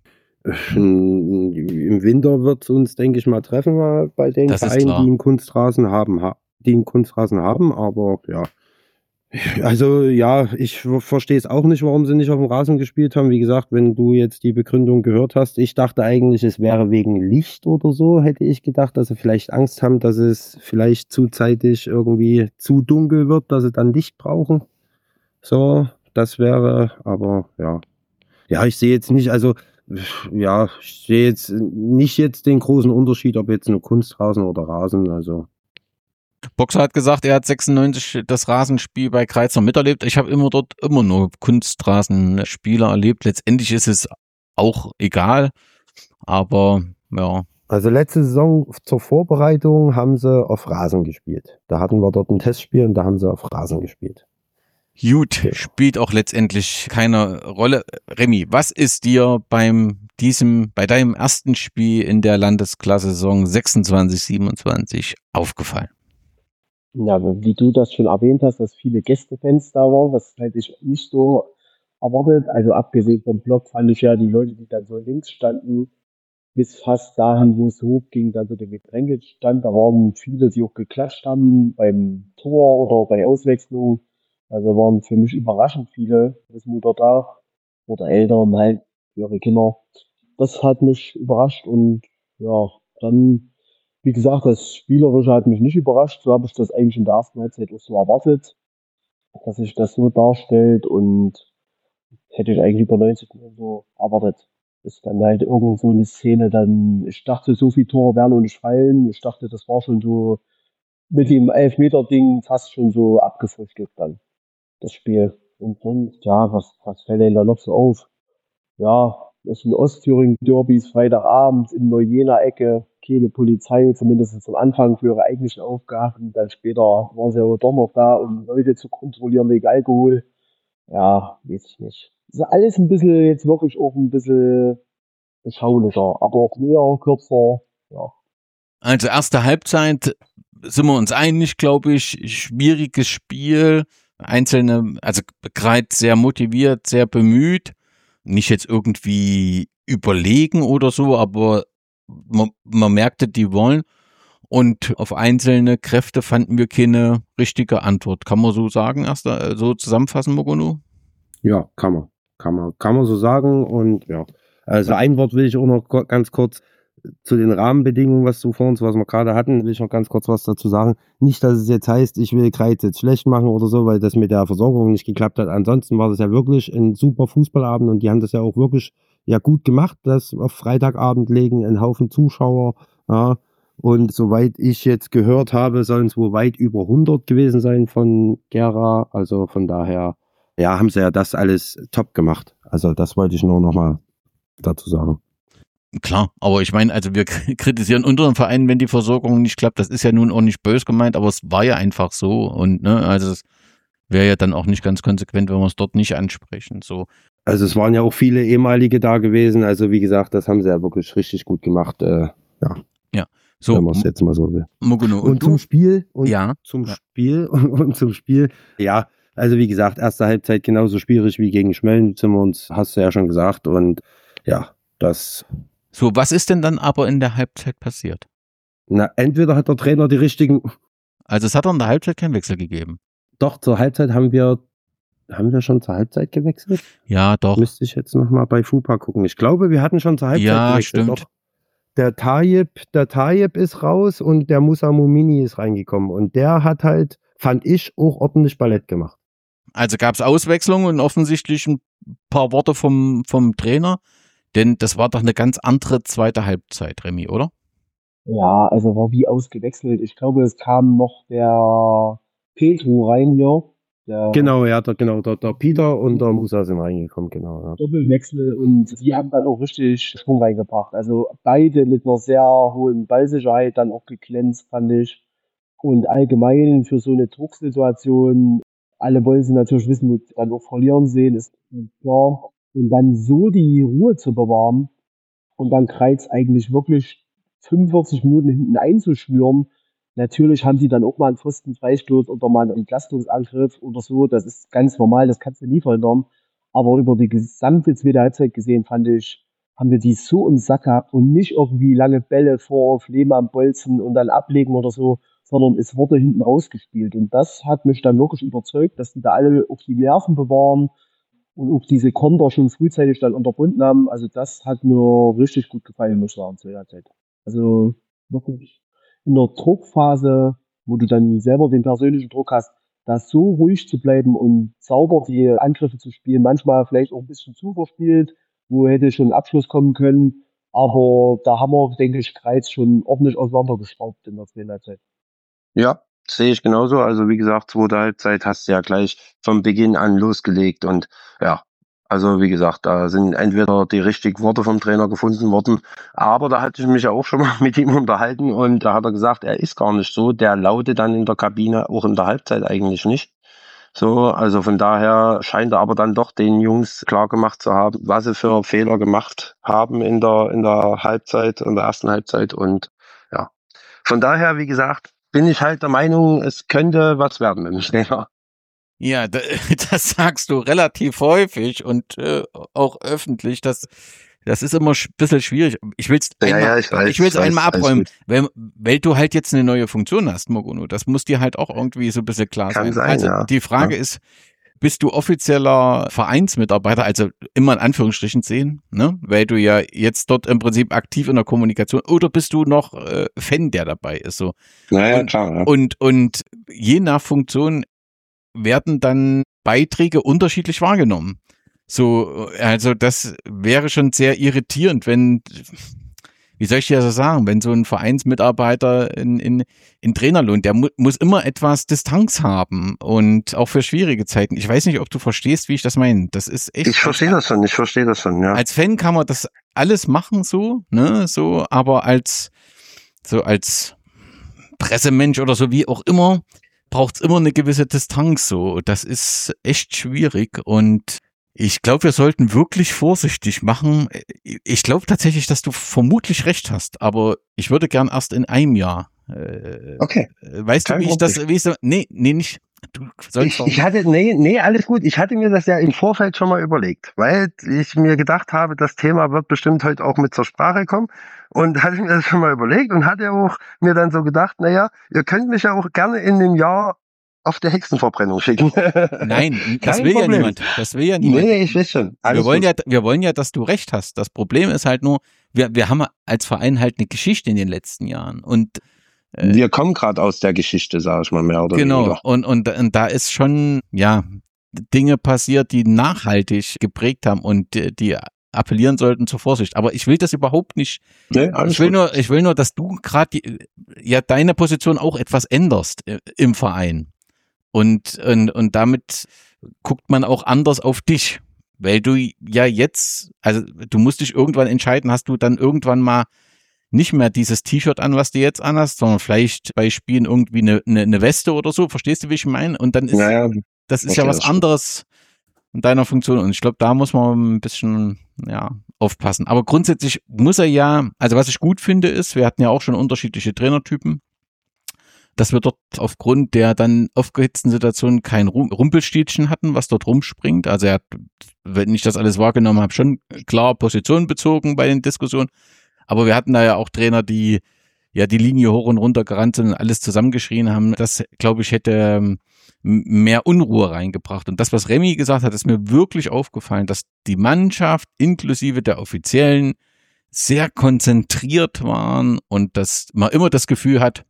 im Winter wird es uns, denke ich mal, treffen mal bei den Das ist Vereinen, klar. die einen Kunstrasen haben, ha- die einen Kunstrasen haben, aber ja. Also ja, ich v- verstehe es auch nicht, warum sie nicht auf dem Rasen gespielt haben. Wie gesagt, wenn du jetzt die Begründung gehört hast, ich dachte eigentlich, es wäre wegen Licht oder so, hätte ich gedacht, dass sie vielleicht Angst haben, dass es vielleicht zuzeitig irgendwie zu dunkel wird, dass sie dann Licht brauchen. So, das wäre, aber ja. Ja, ich sehe jetzt nicht, also ja, ich sehe jetzt nicht jetzt den großen Unterschied, ob jetzt nur Kunstrasen oder Rasen, also. Boxer hat gesagt, er hat sechsundneunzig das Rasenspiel bei Kreizer miterlebt. Ich habe immer dort immer nur Kunstrasenspieler erlebt. Letztendlich ist es auch egal, aber ja. Also letzte Saison zur Vorbereitung haben sie auf Rasen gespielt. Da hatten wir dort ein Testspiel und da haben sie auf Rasen gespielt. Gut, spielt auch letztendlich keine Rolle. Remy, was ist dir beim diesem, bei deinem ersten Spiel in der Landesklasse-Saison sechsundzwanzig siebenundzwanzig aufgefallen? Ja, wie du das schon erwähnt hast, dass viele Gästefans da waren, das hätte ich nicht so erwartet. Also abgesehen vom Block fand ich ja die Leute, die dann so links standen, bis fast dahin, wo es hochging, dann so der Getränkestand. Da waren viele, die auch geklatscht haben beim Tor oder bei Auswechslung. Also waren für mich überraschend viele Mutter da oder Eltern halt, ihre Kinder. Das hat mich überrascht und ja, dann, wie gesagt, das Spielerische hat mich nicht überrascht. So habe ich das eigentlich in der ersten Halbzeit auch so erwartet, dass sich das so darstellt und hätte ich eigentlich über neunzig Minuten so erwartet. Ist dann halt irgend so eine Szene, dann, ich dachte, so viele Tore werden und nicht fallen. Ich dachte, das war schon so mit dem Elfmeter-Ding fast schon so abgefrühstückt dann, das Spiel. Und sonst, ja, was, was fällt denn da noch so auf? Ja, Das sind Ostthüringen-Derbys, Freitagabend in Neujena-Ecke, keine Polizei, zumindest am Anfang für ihre eigentlichen Aufgaben. Dann später waren sie aber doch noch da, um Leute zu kontrollieren wegen Alkohol. Ja, weiß ich nicht. Das ist alles ein bisschen, jetzt wirklich auch ein bisschen beschaulicher, aber auch mehr, kürzer, ja. Also erste Halbzeit sind wir uns einig, glaube ich, schwieriges Spiel, einzelne, also Kreid sehr motiviert, sehr bemüht, nicht jetzt irgendwie überlegen oder so, aber man, man merkte, die wollen, und auf einzelne Kräfte fanden wir keine richtige Antwort. Kann man so sagen, erst so zusammenfassen, Mogonu? Ja, kann man, kann man, kann man so sagen. Und ja, also ein Wort will ich auch noch ganz kurz zu den Rahmenbedingungen, was du vor uns, was wir gerade hatten, will ich noch ganz kurz was dazu sagen. Nicht, dass es jetzt heißt, ich will Kreid jetzt schlecht machen oder so, weil das mit der Versorgung nicht geklappt hat. Ansonsten war das ja wirklich ein super Fußballabend und die haben das ja auch wirklich ja gut gemacht, das auf Freitagabend legen, ein Haufen Zuschauer, ja. Und soweit ich jetzt gehört habe, sollen es wohl weit über hundert gewesen sein von Gera. Also von daher, ja, haben sie ja das alles top gemacht. Also das wollte ich nur noch mal dazu sagen. Klar, aber ich meine, also wir kritisieren unseren Verein, wenn die Versorgung nicht klappt. Das ist ja nun auch nicht böse gemeint, aber es war ja einfach so. Und ne, also es wäre ja dann auch nicht ganz konsequent, wenn wir es dort nicht ansprechen. So. Also es waren ja auch viele ehemalige da gewesen. Also wie gesagt, das haben sie ja wirklich richtig gut gemacht. Äh, ja. Ja. So, wenn man es jetzt mal so will. Mogonu, und, und zum Spiel und ja. zum ja. Spiel und, und zum Spiel, ja, also wie gesagt, erste Halbzeit genauso schwierig wie gegen Schmellen, sind wir uns, hast du ja schon gesagt, und ja, das. So, was ist denn dann aber in der Halbzeit passiert? Na, entweder hat der Trainer die richtigen. Also es hat in der Halbzeit keinen Wechsel gegeben. Doch, zur Halbzeit haben wir, haben wir schon zur Halbzeit gewechselt? Ja, doch. Müsste ich jetzt nochmal bei FUPA gucken. Ich glaube, wir hatten schon zur Halbzeit ja, gewechselt. Stimmt. Doch. Der Tayyip, der Tayyip ist raus und der Musa Mumini ist reingekommen. Und der hat halt, fand ich, auch ordentlich Ballett gemacht. Also gab es Auswechslungen und offensichtlich ein paar Worte vom, vom Trainer, denn das war doch eine ganz andere zweite Halbzeit, Remy, oder? Ja, also war wie ausgewechselt. Ich glaube, es kam noch der Petru rein hier. Der genau, ja, der, genau, der, der Peter und der Musa sind reingekommen, genau. Ja. Doppelwechsel, und die haben dann auch richtig Schwung reingebracht. Also beide mit einer sehr hohen Ballsicherheit dann auch geglänzt, fand ich. Und allgemein für so eine Drucksituation, alle wollen sie natürlich wissen, dann auch verlieren sehen, ist klar. Und dann so die Ruhe zu bewahren und dann Kreuz eigentlich wirklich fünfundvierzig Minuten hinten einzuschnüren. Natürlich haben die dann auch mal einen Pfosten-Freistoß oder mal einen Entlastungsangriff oder so. Das ist ganz normal, das kannst du nie verhindern. Aber über die gesamte zweite Halbzeit gesehen, fand ich, haben wir die so im Sack gehabt und nicht irgendwie lange Bälle vor auf Lehmann bolzen und dann ablegen oder so, sondern es wurde hinten rausgespielt. Und das hat mich dann wirklich überzeugt, dass die da alle auch die Nerven bewahren und auch diese Konter schon frühzeitig dann unterbunden haben. Also das hat mir richtig gut gefallen, muss ich sagen, zu der Zeit. Also wirklich in der Druckphase, wo du dann selber den persönlichen Druck hast, da so ruhig zu bleiben und sauber die Angriffe zu spielen, manchmal vielleicht auch ein bisschen zu verspielt, wo hätte schon ein Abschluss kommen können, aber da haben wir, denke ich, Kreuz schon ordentlich auseinandergeschraubt in der zweiten Halbzeit. Ja, sehe ich genauso. Also wie gesagt, zweite Halbzeit hast du ja gleich vom Beginn an losgelegt und ja, also wie gesagt, da sind entweder die richtigen Worte vom Trainer gefunden worden, aber da hatte ich mich ja auch schon mal mit ihm unterhalten und da hat er gesagt, er ist gar nicht so, der lautet dann in der Kabine auch in der Halbzeit eigentlich nicht. So, also von daher scheint er aber dann doch den Jungs klar gemacht zu haben, was sie für Fehler gemacht haben in der in der Halbzeit, in der ersten Halbzeit, und ja, von daher, wie gesagt, bin ich halt der Meinung, es könnte was werden mit dem Trainer. Ja, das sagst du relativ häufig und äh, auch öffentlich. Das, das ist immer ein bisschen schwierig. Ich will es ja, einmal, ja, ich weiß, ich will's ich weiß, einmal abräumen, weil, weil du halt jetzt eine neue Funktion hast, Mogonu. Das muss dir halt auch irgendwie so ein bisschen klar Kann sein. sein, also ja. Die Frage ja. ist, bist du offizieller Vereinsmitarbeiter, also immer in Anführungsstrichen sehen, ne? Weil du ja jetzt dort im Prinzip aktiv in der Kommunikation, oder bist du noch äh, Fan, der dabei ist? So. Naja, und, klar. Ja. Und, und je nach Funktion werden dann Beiträge unterschiedlich wahrgenommen. So, also das wäre schon sehr irritierend, wenn, wie soll ich dir das sagen, wenn so ein Vereinsmitarbeiter in, in, in Trainerlohn, der mu muss immer etwas Distanz haben und auch für schwierige Zeiten. Ich weiß nicht, ob du verstehst, wie ich das meine. Das ist echt. Ich verstehe das schon, ich verstehe das schon, ja. Als Fan kann man das alles machen so, ne, so, aber als, so als Pressemensch oder so, wie auch immer, braucht es immer eine gewisse Distanz so. Das ist echt schwierig und ich glaube, wir sollten wirklich vorsichtig machen. Ich glaube tatsächlich, dass du vermutlich recht hast, aber ich würde gern erst in einem Jahr. Äh, Okay. Weißt du, Kein wie ich Problem. das, wie ich so, nee, nee, nicht. Du sollst Ich, doch- ich hatte, nee, nee, alles gut. Ich hatte mir das ja im Vorfeld schon mal überlegt, weil ich mir gedacht habe, das Thema wird bestimmt heute auch mit zur Sprache kommen. Und hatte ich mir das schon mal überlegt und hatte auch mir dann so gedacht, naja, ihr könnt mich ja auch gerne in einem Jahr auf der Hexenverbrennung schicken. Nein, das Kein will ja Problem. niemand. Das will ja niemand. Nee, ich weiß schon. Alles Wir wollen gut. ja, wir wollen ja, dass du recht hast. Das Problem ist halt nur, wir, wir haben als Verein halt eine Geschichte in den letzten Jahren und äh, Wir kommen gerade aus der Geschichte, sage ich mal, mehr oder genau. weniger. Und, und, und da ist schon, ja, Dinge passiert, die nachhaltig geprägt haben und die, die appellieren sollten zur Vorsicht. Aber ich will das überhaupt nicht. Nee, alles Ich will gut. nur, ich will nur, dass du gerade ja deine Position auch etwas änderst äh, im Verein. Und, und, und damit guckt man auch anders auf dich. Weil du ja jetzt, also du musst dich irgendwann entscheiden, hast du dann irgendwann mal nicht mehr dieses T-Shirt an, was du jetzt anhast, sondern vielleicht bei Spielen irgendwie eine, eine, eine Weste oder so. Verstehst du, wie ich meine? Und dann ist, Naja, das ist verstehe ja was das schon. anderes in deiner Funktion. Und ich glaube, da muss man ein bisschen, ja, aufpassen. Aber grundsätzlich muss er ja, also was ich gut finde ist, wir hatten ja auch schon unterschiedliche Trainertypen, dass wir dort aufgrund der dann aufgehitzten Situation kein Rum- Rumpelstilzchen hatten, was dort rumspringt. Also er hat, wenn ich das alles wahrgenommen habe, schon klar Position bezogen bei den Diskussionen. Aber wir hatten da ja auch Trainer, die ja die Linie hoch und runter gerannt sind und alles zusammengeschrien haben. Das, glaube ich, hätte ähm, mehr Unruhe reingebracht. Und das, was Remy gesagt hat, ist mir wirklich aufgefallen, dass die Mannschaft inklusive der Offiziellen sehr konzentriert waren und dass man immer das Gefühl hat,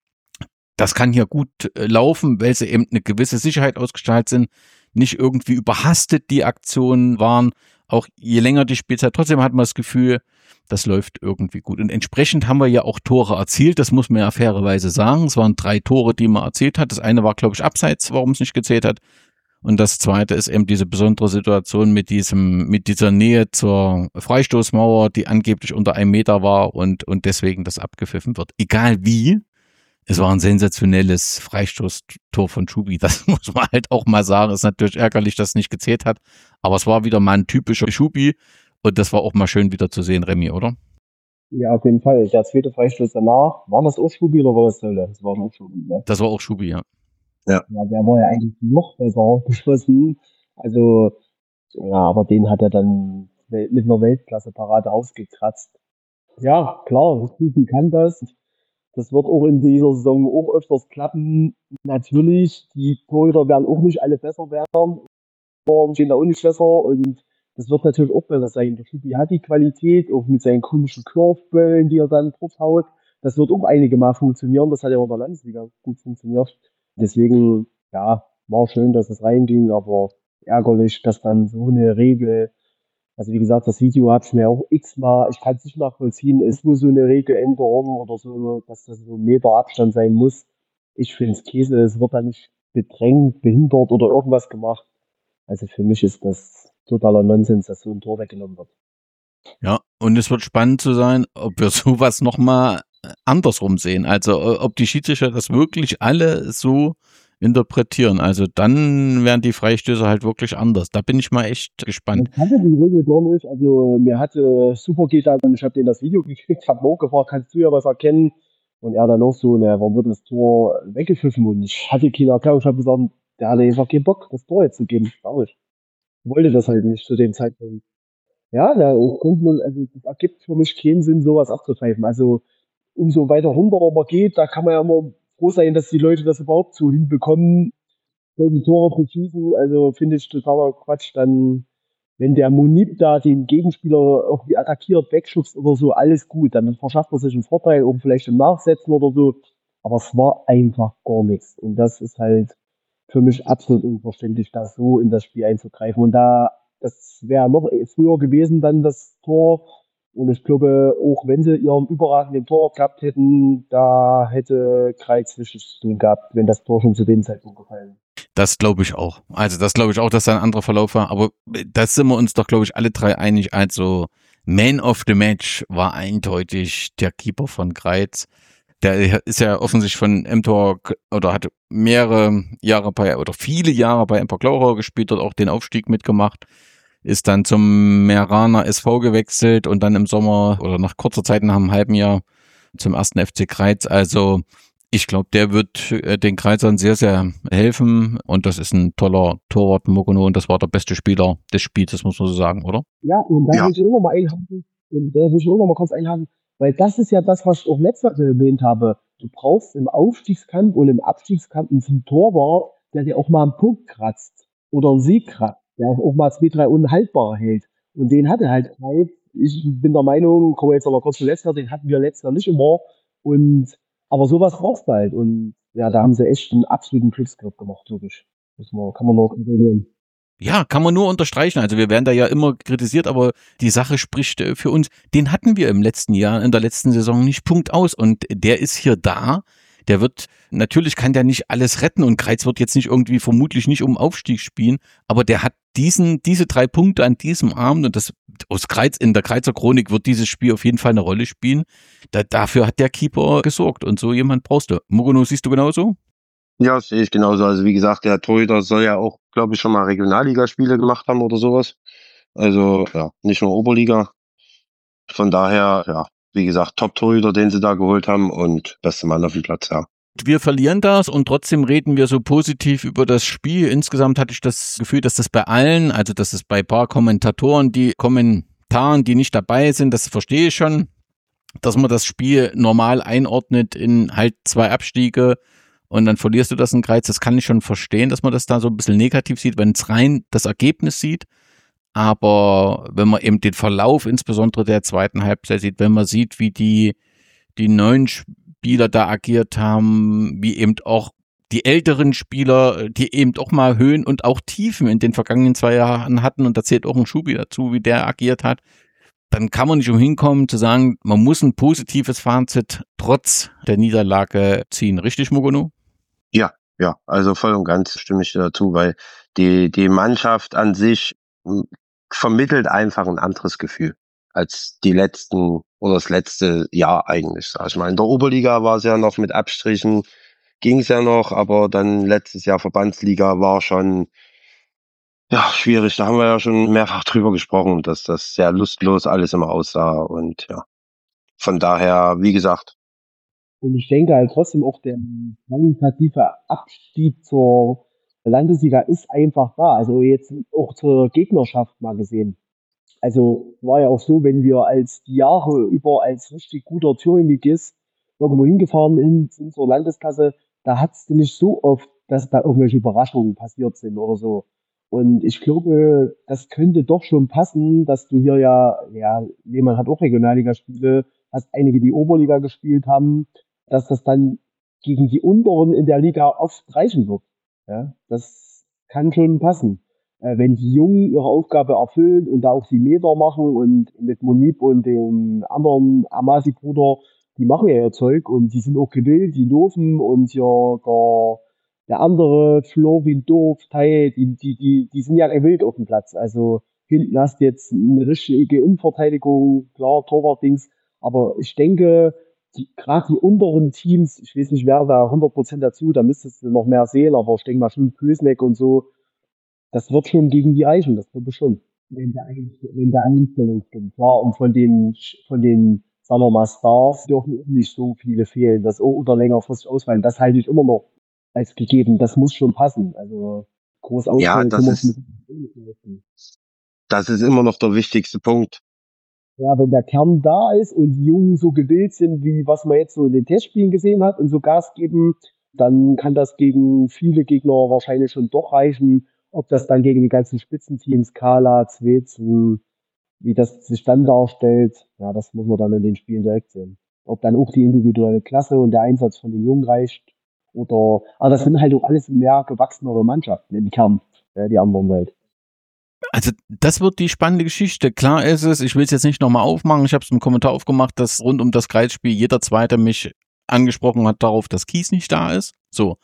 das kann hier gut äh, laufen, weil sie eben eine gewisse Sicherheit ausgestrahlt sind, nicht irgendwie überhastet die Aktionen waren, auch je länger die Spielzeit. Trotzdem hat man das Gefühl, das läuft irgendwie gut. Und entsprechend haben wir ja auch Tore erzielt, das muss man ja fairerweise sagen. Es waren drei Tore, die man erzielt hat. Das eine war, glaube ich, abseits, warum es nicht gezählt hat. Und das zweite ist eben diese besondere Situation mit diesem, mit dieser Nähe zur Freistoßmauer, die angeblich unter einem Meter war und, und deswegen das abgepfiffen wird. Egal wie. Es war ein sensationelles Freistoßtor von Schubi. Das muss man halt auch mal sagen. Ist natürlich ärgerlich, dass es nicht gezählt hat. Aber es war wieder mal ein typischer Schubi. Und das war auch mal schön wieder zu sehen, Remy, oder? Ja, auf jeden Fall. Der zweite Freistoß danach, war das auch Schubi oder war das Sölle? Das war auch Schubi, ne? Das war auch Schubi, ja. Ja, der war ja eigentlich noch besser geschossen. Also, ja, aber den hat er dann wel- mit einer Weltklasse-Parade ausgekratzt. Ja, klar, Schubi kann das. Das wird auch in dieser Saison auch öfters klappen. Natürlich, die Torhüter werden auch nicht alle besser werden. Form stehen da auch nicht besser und das wird natürlich auch besser sein. Der Schubi hat die Qualität, auch mit seinen komischen Curvebällen, die er dann draufhaut. Das wird auch einige Mal funktionieren. Das hat ja auch in der Landesliga gut funktioniert. Deswegen, ja, war schön, dass es reinging, aber ärgerlich, dass dann so eine Regel, also wie gesagt, das Video habe ich mir auch x-mal, ich kann es nicht nachvollziehen, ist nur so eine Regeländerung oder so, dass das so ein Meter Abstand sein muss. Ich finde es Käse, es wird da nicht bedrängt, behindert oder irgendwas gemacht. Also für mich ist das totaler Nonsens, dass so ein Tor weggenommen wird. Ja, und es wird spannend zu sein, ob wir sowas nochmal andersrum sehen. Also ob die Schiedsrichter das wirklich alle so interpretieren. Also dann wären die Freistöße halt wirklich anders. Da bin ich mal echt gespannt. Ich kannte die Regel gar nicht. Also mir hatte Super-G dann, ich habe denen das Video gekriegt, habe auch gefragt, kannst du ja was erkennen? Und er dann auch so, ne, warum wird das Tor weggepfiffen? Und ich hatte keine Erklärung. Ich habe gesagt, der hatte einfach keinen Bock, das Tor jetzt zu geben. Gar nicht. Wollte das halt nicht zu dem Zeitpunkt. Ja, da kommt man, also das ergibt für mich keinen Sinn, sowas abzupfeifen. Also umso weiter runter man geht, da kann man ja immer froh sein, dass die Leute das überhaupt so hinbekommen, solche Tore zu schießen. Also finde ich totaler Quatsch. Dann, wenn der Munib da den Gegenspieler irgendwie attackiert, wegschubst oder so, alles gut. Dann verschafft er sich einen Vorteil, um vielleicht im Nachsetzen oder so. Aber es war einfach gar nichts. Und das ist halt für mich absolut unverständlich, da so in das Spiel einzugreifen. Und da, das wäre noch früher gewesen, dann das Tor. Und ich glaube, auch wenn sie ihren überragenden Torwart gehabt hätten, da hätte Kreis richtig zu tun gehabt, wenn das Tor schon zu dem Zeitpunkt gefallen ist. Das glaube ich auch. Also das glaube ich auch, dass da ein anderer Verlauf war. Aber da sind wir uns doch, glaube ich, alle drei einig. Also Man of the Match war eindeutig der Keeper von Greiz. Der ist ja offensichtlich von MTOR oder hat mehrere Jahre bei oder viele Jahre bei Empor Glauchau gespielt, dort auch den Aufstieg mitgemacht, ist dann zum Meraner S V gewechselt und dann im Sommer oder nach kurzer Zeit, nach einem halben Jahr zum ersten F C Greiz. Also ich glaube, der wird äh, den Kreisern sehr, sehr helfen und das ist ein toller Torwart, Mokono, und das war der beste Spieler des Spiels, das muss man so sagen, oder? Ja, und da Ja. will ich auch noch mal einhaken, und da will ich auch noch mal kurz einhaken, weil das ist ja das, was ich auch letztes Mal erwähnt habe. Du brauchst im Aufstiegskampf und im Abstiegskampf einen Torwart, der dir auch mal einen Punkt kratzt oder einen Sieg kratzt, der auch mal zwei, drei unhaltbar hält. Und den hatte halt Kreis. Ich bin der Meinung, kommen wir jetzt aber kurz zu letzter, den hatten wir letztes Jahr nicht immer. Und aber sowas brauchst du halt. Und ja, da haben sie echt einen absoluten Glücksgriff gemacht, wirklich. Das man, kann man noch kontrollieren. Ja, kann man nur unterstreichen. Also wir werden da ja immer kritisiert, aber die Sache spricht äh, für uns. Den hatten wir im letzten Jahr, in der letzten Saison nicht, Punkt aus. Und der ist hier da. Der wird, natürlich kann der nicht alles retten und Greiz wird jetzt nicht irgendwie vermutlich nicht um Aufstieg spielen, aber der hat diesen, diese drei Punkte an diesem Abend und das aus Greiz, in der Greizer Chronik wird dieses Spiel auf jeden Fall eine Rolle spielen. Da, dafür hat der Keeper gesorgt und so jemand brauchst du. Mogono, siehst du genauso? Ja, sehe ich genauso. Also wie gesagt, der Torhüter soll ja auch, glaube ich, schon mal Regionalligaspiele gemacht haben oder sowas. Also ja, nicht nur Oberliga. Von daher, ja, wie gesagt, Top-Torhüter, den sie da geholt haben und beste Mann auf dem Platz, ja. Wir verlieren das und trotzdem reden wir so positiv über das Spiel. Insgesamt hatte ich das Gefühl, dass das bei allen, also dass es bei ein paar Kommentatoren, die Kommentaren, die nicht dabei sind, das verstehe ich schon, dass man das Spiel normal einordnet in halt zwei Abstiege und dann verlierst du das in Greiz. Das kann ich schon verstehen, dass man das da so ein bisschen negativ sieht, wenn es rein das Ergebnis sieht. Aber wenn man eben den Verlauf insbesondere der zweiten Halbzeit sieht, wenn man sieht, wie die, die neuen Spieler da agiert haben, wie eben auch die älteren Spieler, die eben auch mal Höhen und auch Tiefen in den vergangenen zwei Jahren hatten, und da zählt auch ein Schubi dazu, wie der agiert hat, dann kann man nicht umhin kommen zu sagen, man muss ein positives Fazit trotz der Niederlage ziehen. Richtig, Mogono? Ja, ja, also voll und ganz stimme ich dir dazu, weil die, die Mannschaft an sich m, vermittelt einfach ein anderes Gefühl als die letzten oder das letzte Jahr eigentlich, sag ich mal. In der Oberliga war es ja noch mit Abstrichen, ging es ja noch, aber dann letztes Jahr Verbandsliga war schon ja schwierig. Da haben wir ja schon mehrfach drüber gesprochen, dass das sehr lustlos alles immer aussah und ja, von daher, wie gesagt, Und ich denke halt trotzdem auch, der qualitative Abstieg zur Landesliga ist einfach da. Also jetzt auch zur Gegnerschaft mal gesehen. Also war ja auch so, wenn wir als die Jahre über als richtig guter Thüringen-Ligist irgendwo hingefahren sind zur Landesklasse, da hattest du nicht so oft, dass da irgendwelche Überraschungen passiert sind oder so. Und ich glaube, das könnte doch schon passen, dass du hier ja, ja, jemand hat auch Regionalligaspiele, hast einige, die Oberliga gespielt haben, dass das dann gegen die Unteren in der Liga oft reichen wird. Ja, das kann schon passen. Äh, wenn die Jungen ihre Aufgabe erfüllen und da auch die Meter machen und mit Monip und dem anderen Amasi-Bruder, die machen ja ihr Zeug und die sind auch gewillt, die Lofen und hier der, der andere Florin Doof, Teil, die, die, die, die sind ja gewillt auf dem Platz. Also hinten hast du jetzt eine richtige Innenverteidigung, klar, Torwart-Dings, aber ich denke, die, gerade die unteren Teams, ich weiß nicht, wer da hundert Prozent dazu, da müsstest du noch mehr sehen, aber ich denke mal schon Kösneck und so, das wird schon gegen die Eichen, das wird schon. Wenn der, Ein- wenn der Einstellung stimmt. Klar, und von den, von den, sagen wir mal, Stars dürfen auch nicht so viele fehlen, das auch oder längerfristig ausfallen. Das halte ich immer noch als gegeben. Das muss schon passen. Also, groß ja, ausfallen das können wir es ist, mit. das ist immer noch der wichtigste Punkt. Ja, wenn der Kern da ist und die Jungen so gewillt sind, wie was man jetzt so in den Testspielen gesehen hat und so Gas geben, dann kann das gegen viele Gegner wahrscheinlich schon doch reichen. Ob das dann gegen die ganzen Spitzenteams, Kala, Zwezen, wie das sich dann darstellt, ja, das muss man dann in den Spielen direkt sehen. Ob dann auch die individuelle Klasse und der Einsatz von den Jungen reicht oder, aber das sind halt auch alles mehr gewachsenere Mannschaften im Kern, ja, die anderen Welt. Also das wird die spannende Geschichte. Klar ist es, ich will es jetzt nicht nochmal aufmachen, ich habe es im Kommentar aufgemacht, dass rund um das Kreisspiel jeder Zweite mich angesprochen hat darauf, dass Kies nicht da ist. So.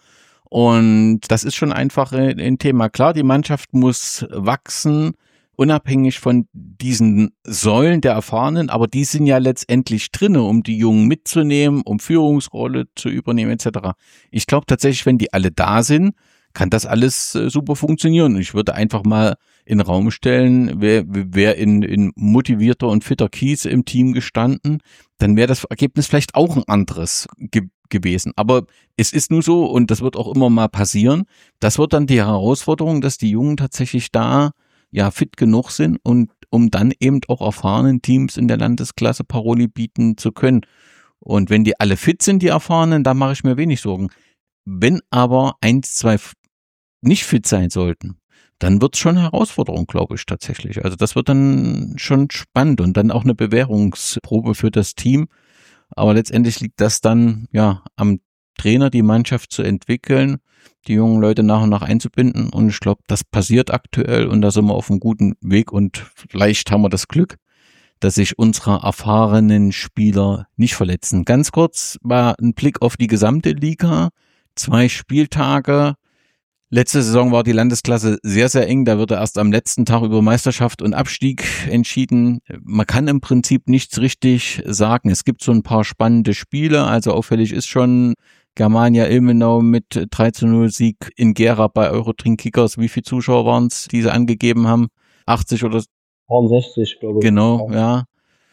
Und das ist schon einfach ein Thema. Klar, die Mannschaft muss wachsen, unabhängig von diesen Säulen der Erfahrenen, aber die sind ja letztendlich drinne, um die Jungen mitzunehmen, um Führungsrolle zu übernehmen et cetera. Ich glaube tatsächlich, wenn die alle da sind, kann das alles äh, super funktionieren. Ich würde einfach mal in den Raum stellen, wer, wer in, in motivierter und fitter Kies im Team gestanden, dann wäre das Ergebnis vielleicht auch ein anderes ge- gewesen. Aber es ist nur so, und das wird auch immer mal passieren, das wird dann die Herausforderung, dass die Jungen tatsächlich da ja fit genug sind und um dann eben auch erfahrenen Teams in der Landesklasse Paroli bieten zu können. Und wenn die alle fit sind, die Erfahrenen, da mache ich mir wenig Sorgen. Wenn aber eins, zwei nicht fit sein sollten, dann wird es schon eine Herausforderung, glaube ich, tatsächlich. Also das wird dann schon spannend und dann auch eine Bewährungsprobe für das Team. Aber letztendlich liegt das dann ja am Trainer, die Mannschaft zu entwickeln, die jungen Leute nach und nach einzubinden. Und ich glaube, das passiert aktuell und da sind wir auf einem guten Weg und vielleicht haben wir das Glück, dass sich unsere erfahrenen Spieler nicht verletzen. Ganz kurz mal ein Blick auf die gesamte Liga. Zwei Spieltage. Letzte Saison war die Landesklasse sehr, sehr eng. Da wurde erst am letzten Tag über Meisterschaft und Abstieg entschieden. Man kann im Prinzip nichts richtig sagen. Es gibt so ein paar spannende Spiele. Also auffällig ist schon Germania Ilmenau mit drei zu null Sieg in Gera bei Eurotrink Kickers. Wie viele Zuschauer waren es, die sie angegeben haben? achtzig oder? Waren sechzig, glaube ich. Genau, ja.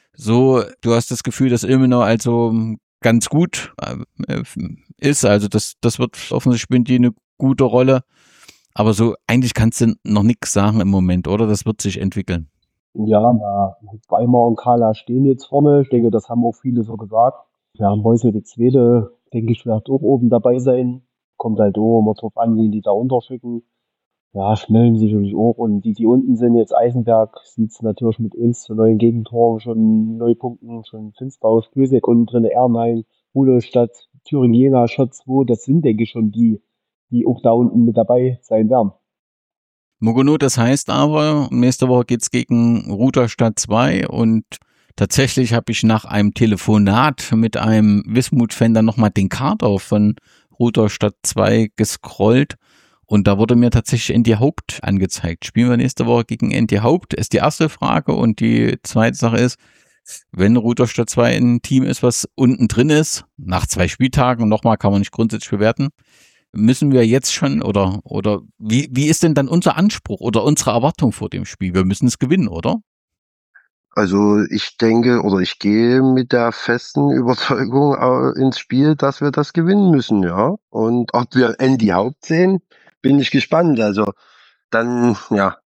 So, du hast das Gefühl, dass Ilmenau also ganz gut äh, ist. Also das, das wird offensichtlich spielen die eine gute Rolle. Aber so, eigentlich kannst du noch nichts sagen im Moment, oder? Das wird sich entwickeln. Ja, na, Weimar und Kala stehen jetzt vorne. Ich denke, das haben auch viele so gesagt. Ja, Meusel, die Zweite, denke ich, wird auch oben dabei sein. Kommt halt auch immer drauf an, wen die da unterschicken. Ja, Schmellen sicherlich auch. Und die, die unten sind, jetzt Eisenberg, sieht's natürlich mit eins zu neun Gegentoren schon neun Punkten, schon finster aus. Bösek unten drin, Ernheim, Rudolstadt, Thüringen, Jena, Schott zwei. Das sind, denke ich, schon die, die auch da unten mit dabei sein werden. Mugono, das heißt aber, nächste Woche geht's gegen Rudolstadt zwei und tatsächlich habe ich nach einem Telefonat mit einem Wismut-Fan dann nochmal den Kader von Rudolstadt zwei gescrollt und da wurde mir tatsächlich Andy Haupt angezeigt. Spielen wir nächste Woche gegen Andy Haupt, ist die erste Frage und die zweite Sache ist, wenn Rudolstadt zwei ein Team ist, was unten drin ist, nach zwei Spieltagen, nochmal kann man nicht grundsätzlich bewerten, müssen wir jetzt schon oder oder wie wie ist denn dann unser Anspruch oder unsere Erwartung vor dem Spiel? Wir müssen es gewinnen, oder? Also ich denke oder ich gehe mit der festen Überzeugung äh, ins Spiel, dass wir das gewinnen müssen, ja. Und ob wir Andy Haupt sehen, bin ich gespannt. Also dann, ja,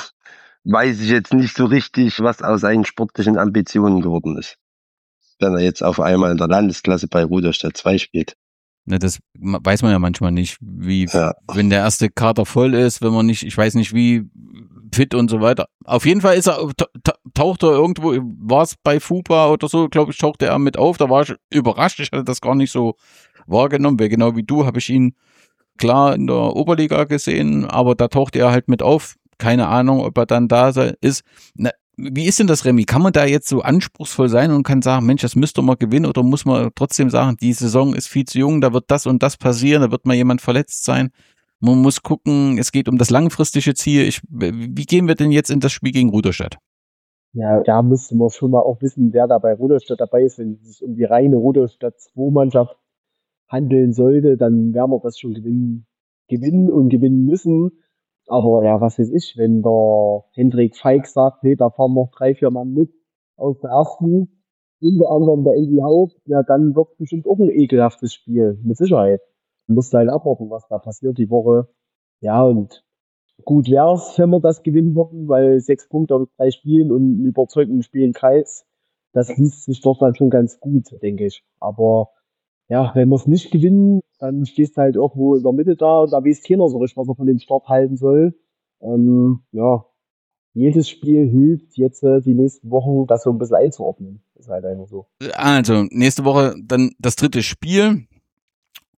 weiß ich jetzt nicht so richtig, was aus seinen sportlichen Ambitionen geworden ist, wenn er jetzt auf einmal in der Landesklasse bei Rudolstadt zwei spielt. Ne, das weiß man ja manchmal nicht, wie, Ja. wenn der erste Kader voll ist, wenn man nicht, ich weiß nicht, wie fit und so weiter. Auf jeden Fall ist er, taucht er irgendwo, war es bei FUPA oder so, glaube ich, tauchte er mit auf, da war ich überrascht, ich hatte das gar nicht so wahrgenommen, weil genau wie du habe ich ihn klar in der Oberliga gesehen, aber da taucht er halt mit auf, keine Ahnung, ob er dann da ist. Na, wie ist denn das, Remy? Kann man da jetzt so anspruchsvoll sein und kann sagen, Mensch, das müsste man gewinnen oder muss man trotzdem sagen, die Saison ist viel zu jung, da wird das und das passieren, da wird mal jemand verletzt sein. Man muss gucken, es geht um das langfristige Ziel. Ich, wie gehen wir denn jetzt in das Spiel gegen Rudolstadt? Ja, da müsste man schon mal auch wissen, wer da bei Rudolstadt dabei ist. Wenn es sich um die reine Rudolstadt zwei Mannschaft handeln sollte, dann werden wir das schon gewinnen, gewinnen und gewinnen müssen. Aber ja, was weiß ich, wenn der Hendrik Feig sagt, nee, da fahren noch drei, vier Mann mit aus der ersten, unter anderem der Andy Haupt, ja, dann wird bestimmt auch ein ekelhaftes Spiel, mit Sicherheit. Man muss halt abwarten, was da passiert die Woche. Ja, und gut wär's, wenn wir das gewinnen würden, weil sechs Punkte aus drei Spielen und ein überzeugendes Spiel im Kreis, das liest sich doch dann schon ganz gut, denke ich. Aber ja, wenn wir es nicht gewinnen, dann stehst du halt irgendwo in der Mitte da und da weiß keiner so richtig, was er von dem Start halten soll. Ähm, ja, jedes Spiel hilft jetzt äh, die nächsten Wochen, das so ein bisschen einzuordnen. Das ist halt einfach so. Also, nächste Woche dann das dritte Spiel.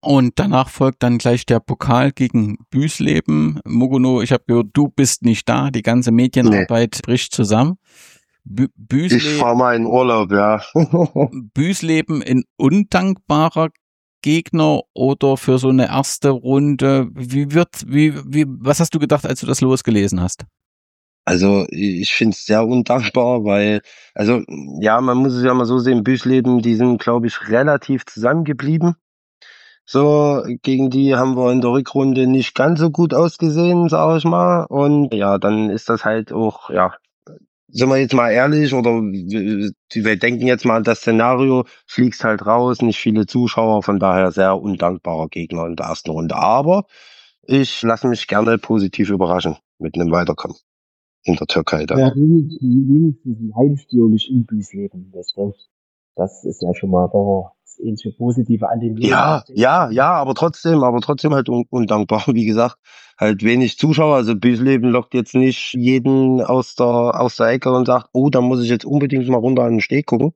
Und danach folgt dann gleich der Pokal gegen Büsleben. Muguno, ich habe gehört, du bist nicht da. Die ganze Medienarbeit nee. bricht zusammen. Bü- Büsleben, ich fahre mal in Urlaub, ja. Büsleben ein undankbarer Gegner oder für so eine erste Runde? Wie wird, wie, wie, was hast du gedacht, als du das losgelesen hast? Also ich finde es sehr undankbar, weil, also ja, man muss es ja mal so sehen, Büsleben, die sind, glaube ich, relativ zusammengeblieben. So, gegen die haben wir in der Rückrunde nicht ganz so gut ausgesehen, sage ich mal. Und ja, dann ist das halt auch, ja, sind wir jetzt mal ehrlich, oder wir, wir denken jetzt mal an das Szenario, fliegst halt raus, nicht viele Zuschauer, von daher sehr undankbarer Gegner in der ersten Runde. Aber ich lasse mich gerne positiv überraschen mit einem Weiterkommen in der Türkei dann. Ja, wenigstens ein Heimspiel nicht in Büsleben, das, das ist ja schon mal da. Ähnliche positive an den Ja, ja, ja, aber trotzdem, aber trotzdem halt un- undankbar. Wie gesagt, halt wenig Zuschauer. Also Büsleben lockt jetzt nicht jeden aus der aus der Ecke und sagt, oh, da muss ich jetzt unbedingt mal runter an den Steg gucken.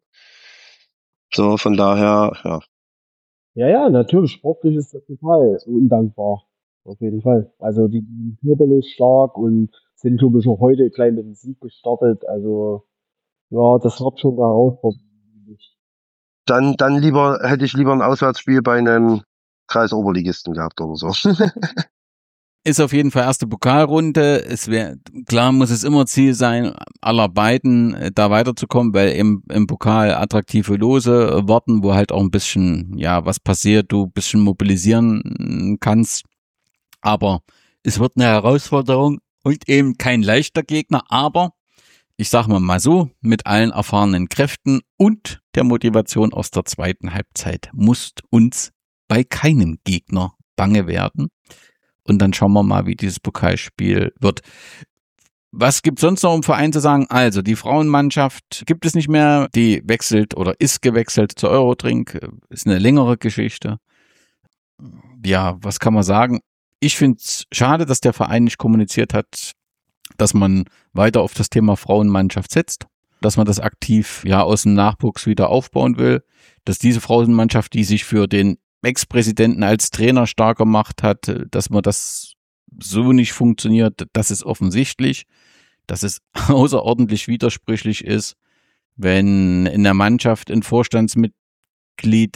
So, von daher, ja. Ja, ja, natürlich, sportlich ist das total undankbar. Auf jeden Fall. Also die sind körperlich stark und sind, glaube ich, auch heute gleich mit dem Sieg gestartet. Also, ja, das wird schon da herausfordernd. Dann, dann lieber, hätte ich lieber ein Auswärtsspiel bei einem Kreisoberligisten gehabt oder so. Ist auf jeden Fall erste Pokalrunde. Es wäre, klar muss es immer Ziel sein, aller beiden äh, da weiterzukommen, weil im, im Pokal attraktive Lose äh, warten, wo halt auch ein bisschen, ja, was passiert, du ein bisschen mobilisieren kannst. Aber es wird eine Herausforderung und eben kein leichter Gegner, aber ich sage mal mal so, mit allen erfahrenen Kräften und der Motivation aus der zweiten Halbzeit muss uns bei keinem Gegner bange werden. Und dann schauen wir mal, wie dieses Pokalspiel wird. Was gibt es sonst noch im Verein zu sagen? Also, die Frauenmannschaft gibt es nicht mehr. Die wechselt oder ist gewechselt zur Eurodrink. Ist eine längere Geschichte. Ja, was kann man sagen? Ich finde es schade, dass der Verein nicht kommuniziert hat, dass man weiter auf das Thema Frauenmannschaft setzt, dass man das aktiv ja aus dem Nachwuchs wieder aufbauen will, dass diese Frauenmannschaft, die sich für den Ex-Präsidenten als Trainer stark gemacht hat, dass man das so nicht funktioniert, das ist offensichtlich, dass es außerordentlich widersprüchlich ist, wenn in der Mannschaft ein Vorstandsmitglied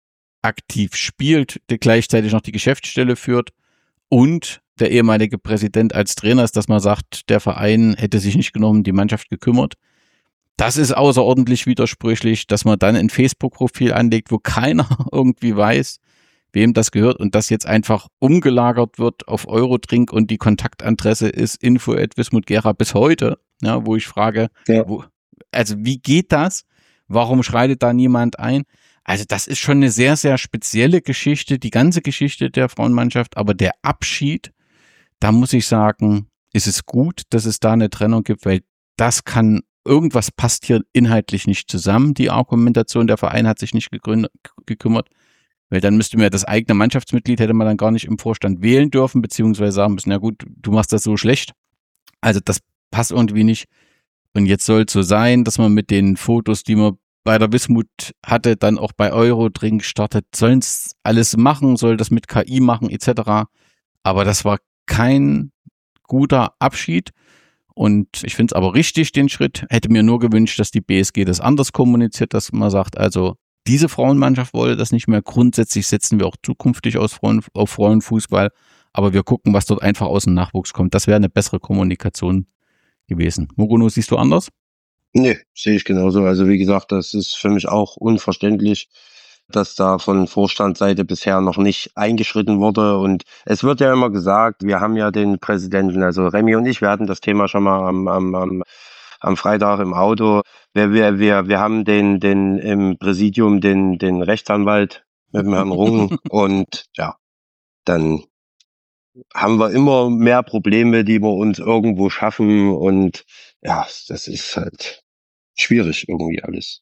aktiv spielt, der gleichzeitig noch die Geschäftsstelle führt und der ehemalige Präsident als Trainer ist, dass man sagt, der Verein hätte sich nicht genommen, die Mannschaft gekümmert. Das ist außerordentlich widersprüchlich, dass man dann ein Facebook-Profil anlegt, wo keiner irgendwie weiß, wem das gehört und das jetzt einfach umgelagert wird auf Eurodrink und die Kontaktadresse ist info at wismut gera bis heute, ja, wo ich frage, ja. wo, also wie geht das? Warum schreitet da niemand ein? Also das ist schon eine sehr, sehr spezielle Geschichte, die ganze Geschichte der Frauenmannschaft, aber der Abschied, da muss ich sagen, ist es gut, dass es da eine Trennung gibt, weil das kann, irgendwas passt hier inhaltlich nicht zusammen, die Argumentation, der Verein hat sich nicht gegründet, gekümmert, weil dann müsste man ja das eigene Mannschaftsmitglied, hätte man dann gar nicht im Vorstand wählen dürfen, beziehungsweise sagen müssen, ja gut, du machst das so schlecht. Also das passt irgendwie nicht. Und jetzt soll es so sein, dass man mit den Fotos, die man bei der Wismut hatte, dann auch bei Eurodrink startet, sollen es alles machen, soll das mit K I machen et cetera. Aber das war kein guter Abschied und ich finde es aber richtig, den Schritt. Hätte mir nur gewünscht, dass die B S G das anders kommuniziert, dass man sagt, also diese Frauenmannschaft wollte das nicht mehr. Grundsätzlich setzen wir auch zukünftig aus Frauen, auf Frauenfußball, aber wir gucken, was dort einfach aus dem Nachwuchs kommt. Das wäre eine bessere Kommunikation gewesen. Muguno, siehst du anders? Nee, sehe ich genauso. Also wie gesagt, das ist für mich auch unverständlich, dass da von Vorstandsseite bisher noch nicht eingeschritten wurde. Und es wird ja immer gesagt, wir haben ja den Präsidenten, also Remy und ich, wir hatten das Thema schon mal am, am, am, am Freitag im Auto. Wir, wir, wir, wir haben den, den im Präsidium den, den Rechtsanwalt mit dem Herrn Rungen und ja, dann haben wir immer mehr Probleme, die wir uns irgendwo schaffen und ja, das ist halt schwierig irgendwie alles.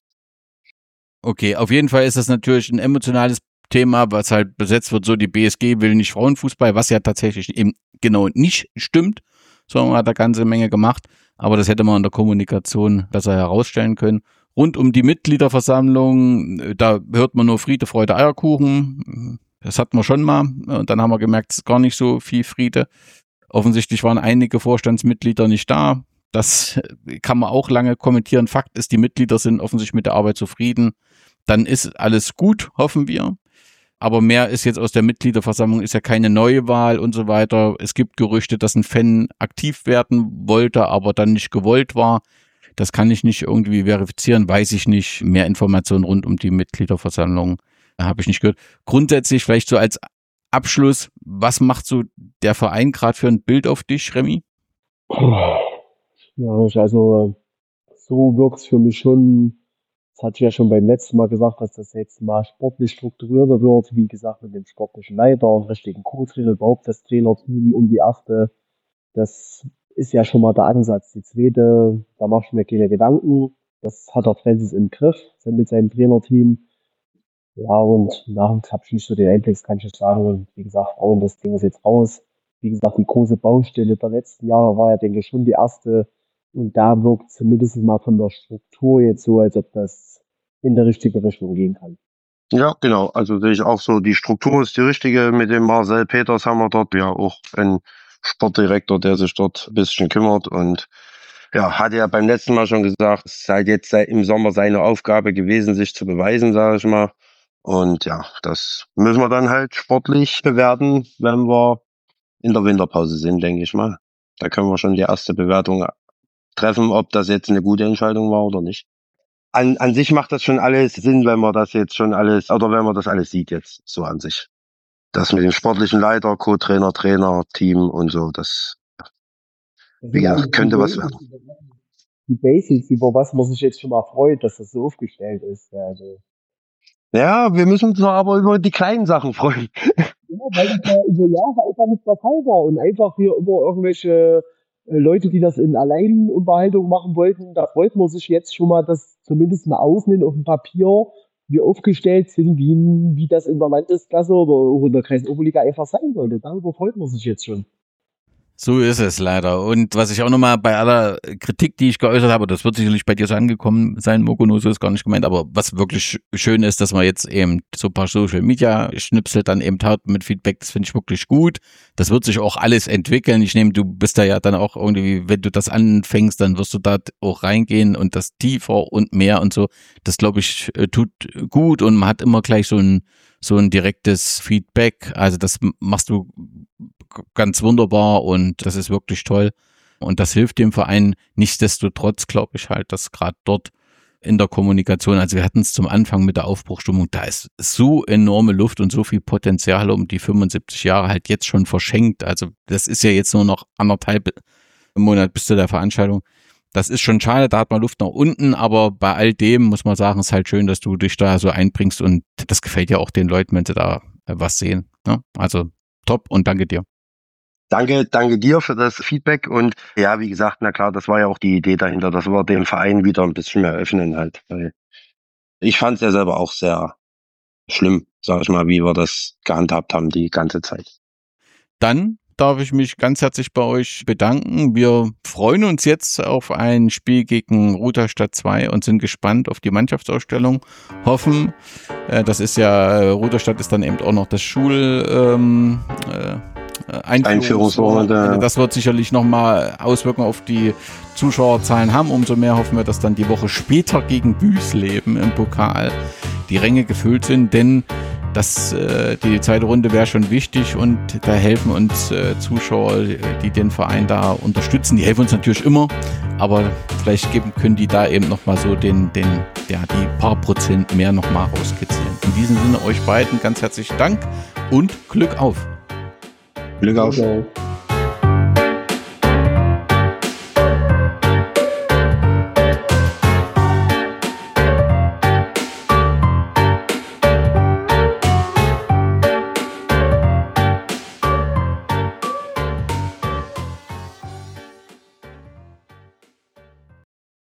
Okay, auf jeden Fall ist das natürlich ein emotionales Thema, was halt besetzt wird, so die B S G will nicht Frauenfußball, was ja tatsächlich eben genau nicht stimmt, sondern man hat da ganze Menge gemacht, aber das hätte man in der Kommunikation besser herausstellen können. Rund um die Mitgliederversammlung, da hört man nur Friede, Freude, Eierkuchen. Das hatten wir schon mal und dann haben wir gemerkt, es ist gar nicht so viel Friede. Offensichtlich waren einige Vorstandsmitglieder nicht da. Das kann man auch lange kommentieren. Fakt ist, die Mitglieder sind offensichtlich mit der Arbeit zufrieden. Dann ist alles gut, hoffen wir. Aber mehr ist jetzt aus der Mitgliederversammlung, ist ja keine Neuwahl und so weiter. Es gibt Gerüchte, dass ein Fan aktiv werden wollte, aber dann nicht gewollt war. Das kann ich nicht irgendwie verifizieren, weiß ich nicht. Mehr Informationen rund um die Mitgliederversammlung habe ich nicht gehört. Grundsätzlich vielleicht so als Abschluss, was macht so der Verein gerade für ein Bild auf dich, Remy? Ja, also so wirkt es für mich schon, das hatte ich ja schon beim letzten Mal gesagt, dass das jetzt mal sportlich strukturierter wird, wie gesagt, mit dem sportlichen Leiter, dem richtigen Co-Trainer, überhaupt das Trainerteam und die erste, das ist ja schon mal der Ansatz. Die zweite, da mache ich mir keine Gedanken, das hat der Francis im Griff, mit seinem Trainerteam. Ja, und nachher habe ich nicht so den Einblick, kann ich nicht sagen. Und wie gesagt, Frauen, das Ding ist jetzt raus. Wie gesagt, die große Baustelle der letzten Jahre war ja, denke ich, schon die erste. Und da wirkt zumindest mal von der Struktur jetzt so, als ob das in der richtige Richtung gehen kann. Ja, genau. Also sehe ich auch so, die Struktur ist die richtige. Mit dem Marcel Peters haben wir dort ja auch einen Sportdirektor, der sich dort ein bisschen kümmert. Und ja, hatte ja beim letzten Mal schon gesagt, es ist halt jetzt im Sommer seine Aufgabe gewesen, sich zu beweisen, sage ich mal. Und ja, das müssen wir dann halt sportlich bewerten, wenn wir in der Winterpause sind, denke ich mal. Da können wir schon die erste Bewertung treffen, ob das jetzt eine gute Entscheidung war oder nicht. An, an sich macht das schon alles Sinn, wenn man das jetzt schon alles, oder wenn man das alles sieht jetzt so an sich. Das mit dem sportlichen Leiter, Co-Trainer, Trainer, Team und so, das, wie gesagt, könnte was werden. Die Basics, über was man sich jetzt schon mal freut, dass das so aufgestellt ist. Also ja, wir müssen uns aber über die kleinen Sachen freuen. Ja, weil das ja über Jahre einfach nicht der Fall war und einfach hier immer irgendwelche äh, Leute, die das in Alleinunterhaltung machen wollten, da freut man sich jetzt schon mal, dass zumindest mal aufnehmen auf dem Papier, wir aufgestellt sind, wie, wie das in der Landesklasse oder auch in der Kreisoberliga einfach sein sollte. Darüber freut man sich jetzt schon. So ist es leider. Und was ich auch nochmal bei aller Kritik, die ich geäußert habe, das wird sicherlich bei dir so angekommen sein, Mokono, so ist gar nicht gemeint, aber was wirklich schön ist, dass man jetzt eben so ein paar Social-Media-Schnipsel dann eben hat mit Feedback, das finde ich wirklich gut. Das wird sich auch alles entwickeln. Ich nehme, du bist da ja dann auch irgendwie, wenn du das anfängst, dann wirst du da auch reingehen und das tiefer und mehr und so. Das, glaube ich, tut gut und man hat immer gleich so ein so ein direktes Feedback. Also das machst du ganz wunderbar und das ist wirklich toll. Und das hilft dem Verein. Nichtsdestotrotz glaube ich halt, dass gerade dort in der Kommunikation, also wir hatten es zum Anfang mit der Aufbruchstimmung, da ist so enorme Luft und so viel Potenzial um die fünfundsiebzig Jahre halt jetzt schon verschenkt. Also das ist ja jetzt nur noch anderthalb Monat bis zu der Veranstaltung. Das ist schon schade, da hat man Luft nach unten, aber bei all dem muss man sagen, ist halt schön, dass du dich da so einbringst und das gefällt ja auch den Leuten, wenn sie da was sehen. Ne? Also top und danke dir. Danke, danke dir für das Feedback und ja, wie gesagt, na klar, das war ja auch die Idee dahinter, dass wir den Verein wieder ein bisschen mehr öffnen halt. Weil ich fand es ja selber auch sehr schlimm, sag ich mal, wie wir das gehandhabt haben die ganze Zeit. Dann darf ich mich ganz herzlich bei euch bedanken. Wir freuen uns jetzt auf ein Spiel gegen Rudolstadt zwei und sind gespannt auf die Mannschaftsausstellung. Hoffen, äh, das ist ja, äh, Rudolstadt ist dann eben auch noch das Schul... Ähm, äh, Einführungswochenende. Das wird sicherlich nochmal Auswirkungen auf die Zuschauerzahlen haben. Umso mehr hoffen wir, dass dann die Woche später gegen Büsleben im Pokal die Ränge gefüllt sind, denn das, äh, die zweite Runde wäre schon wichtig und da helfen uns äh, Zuschauer, die den Verein da unterstützen. Die helfen uns natürlich immer, aber vielleicht geben, können die da eben nochmal so den, den, ja, die paar Prozent mehr nochmal rauskitzeln. In diesem Sinne euch beiden ganz herzlichen Dank und Glück auf! Glück auf! Okay.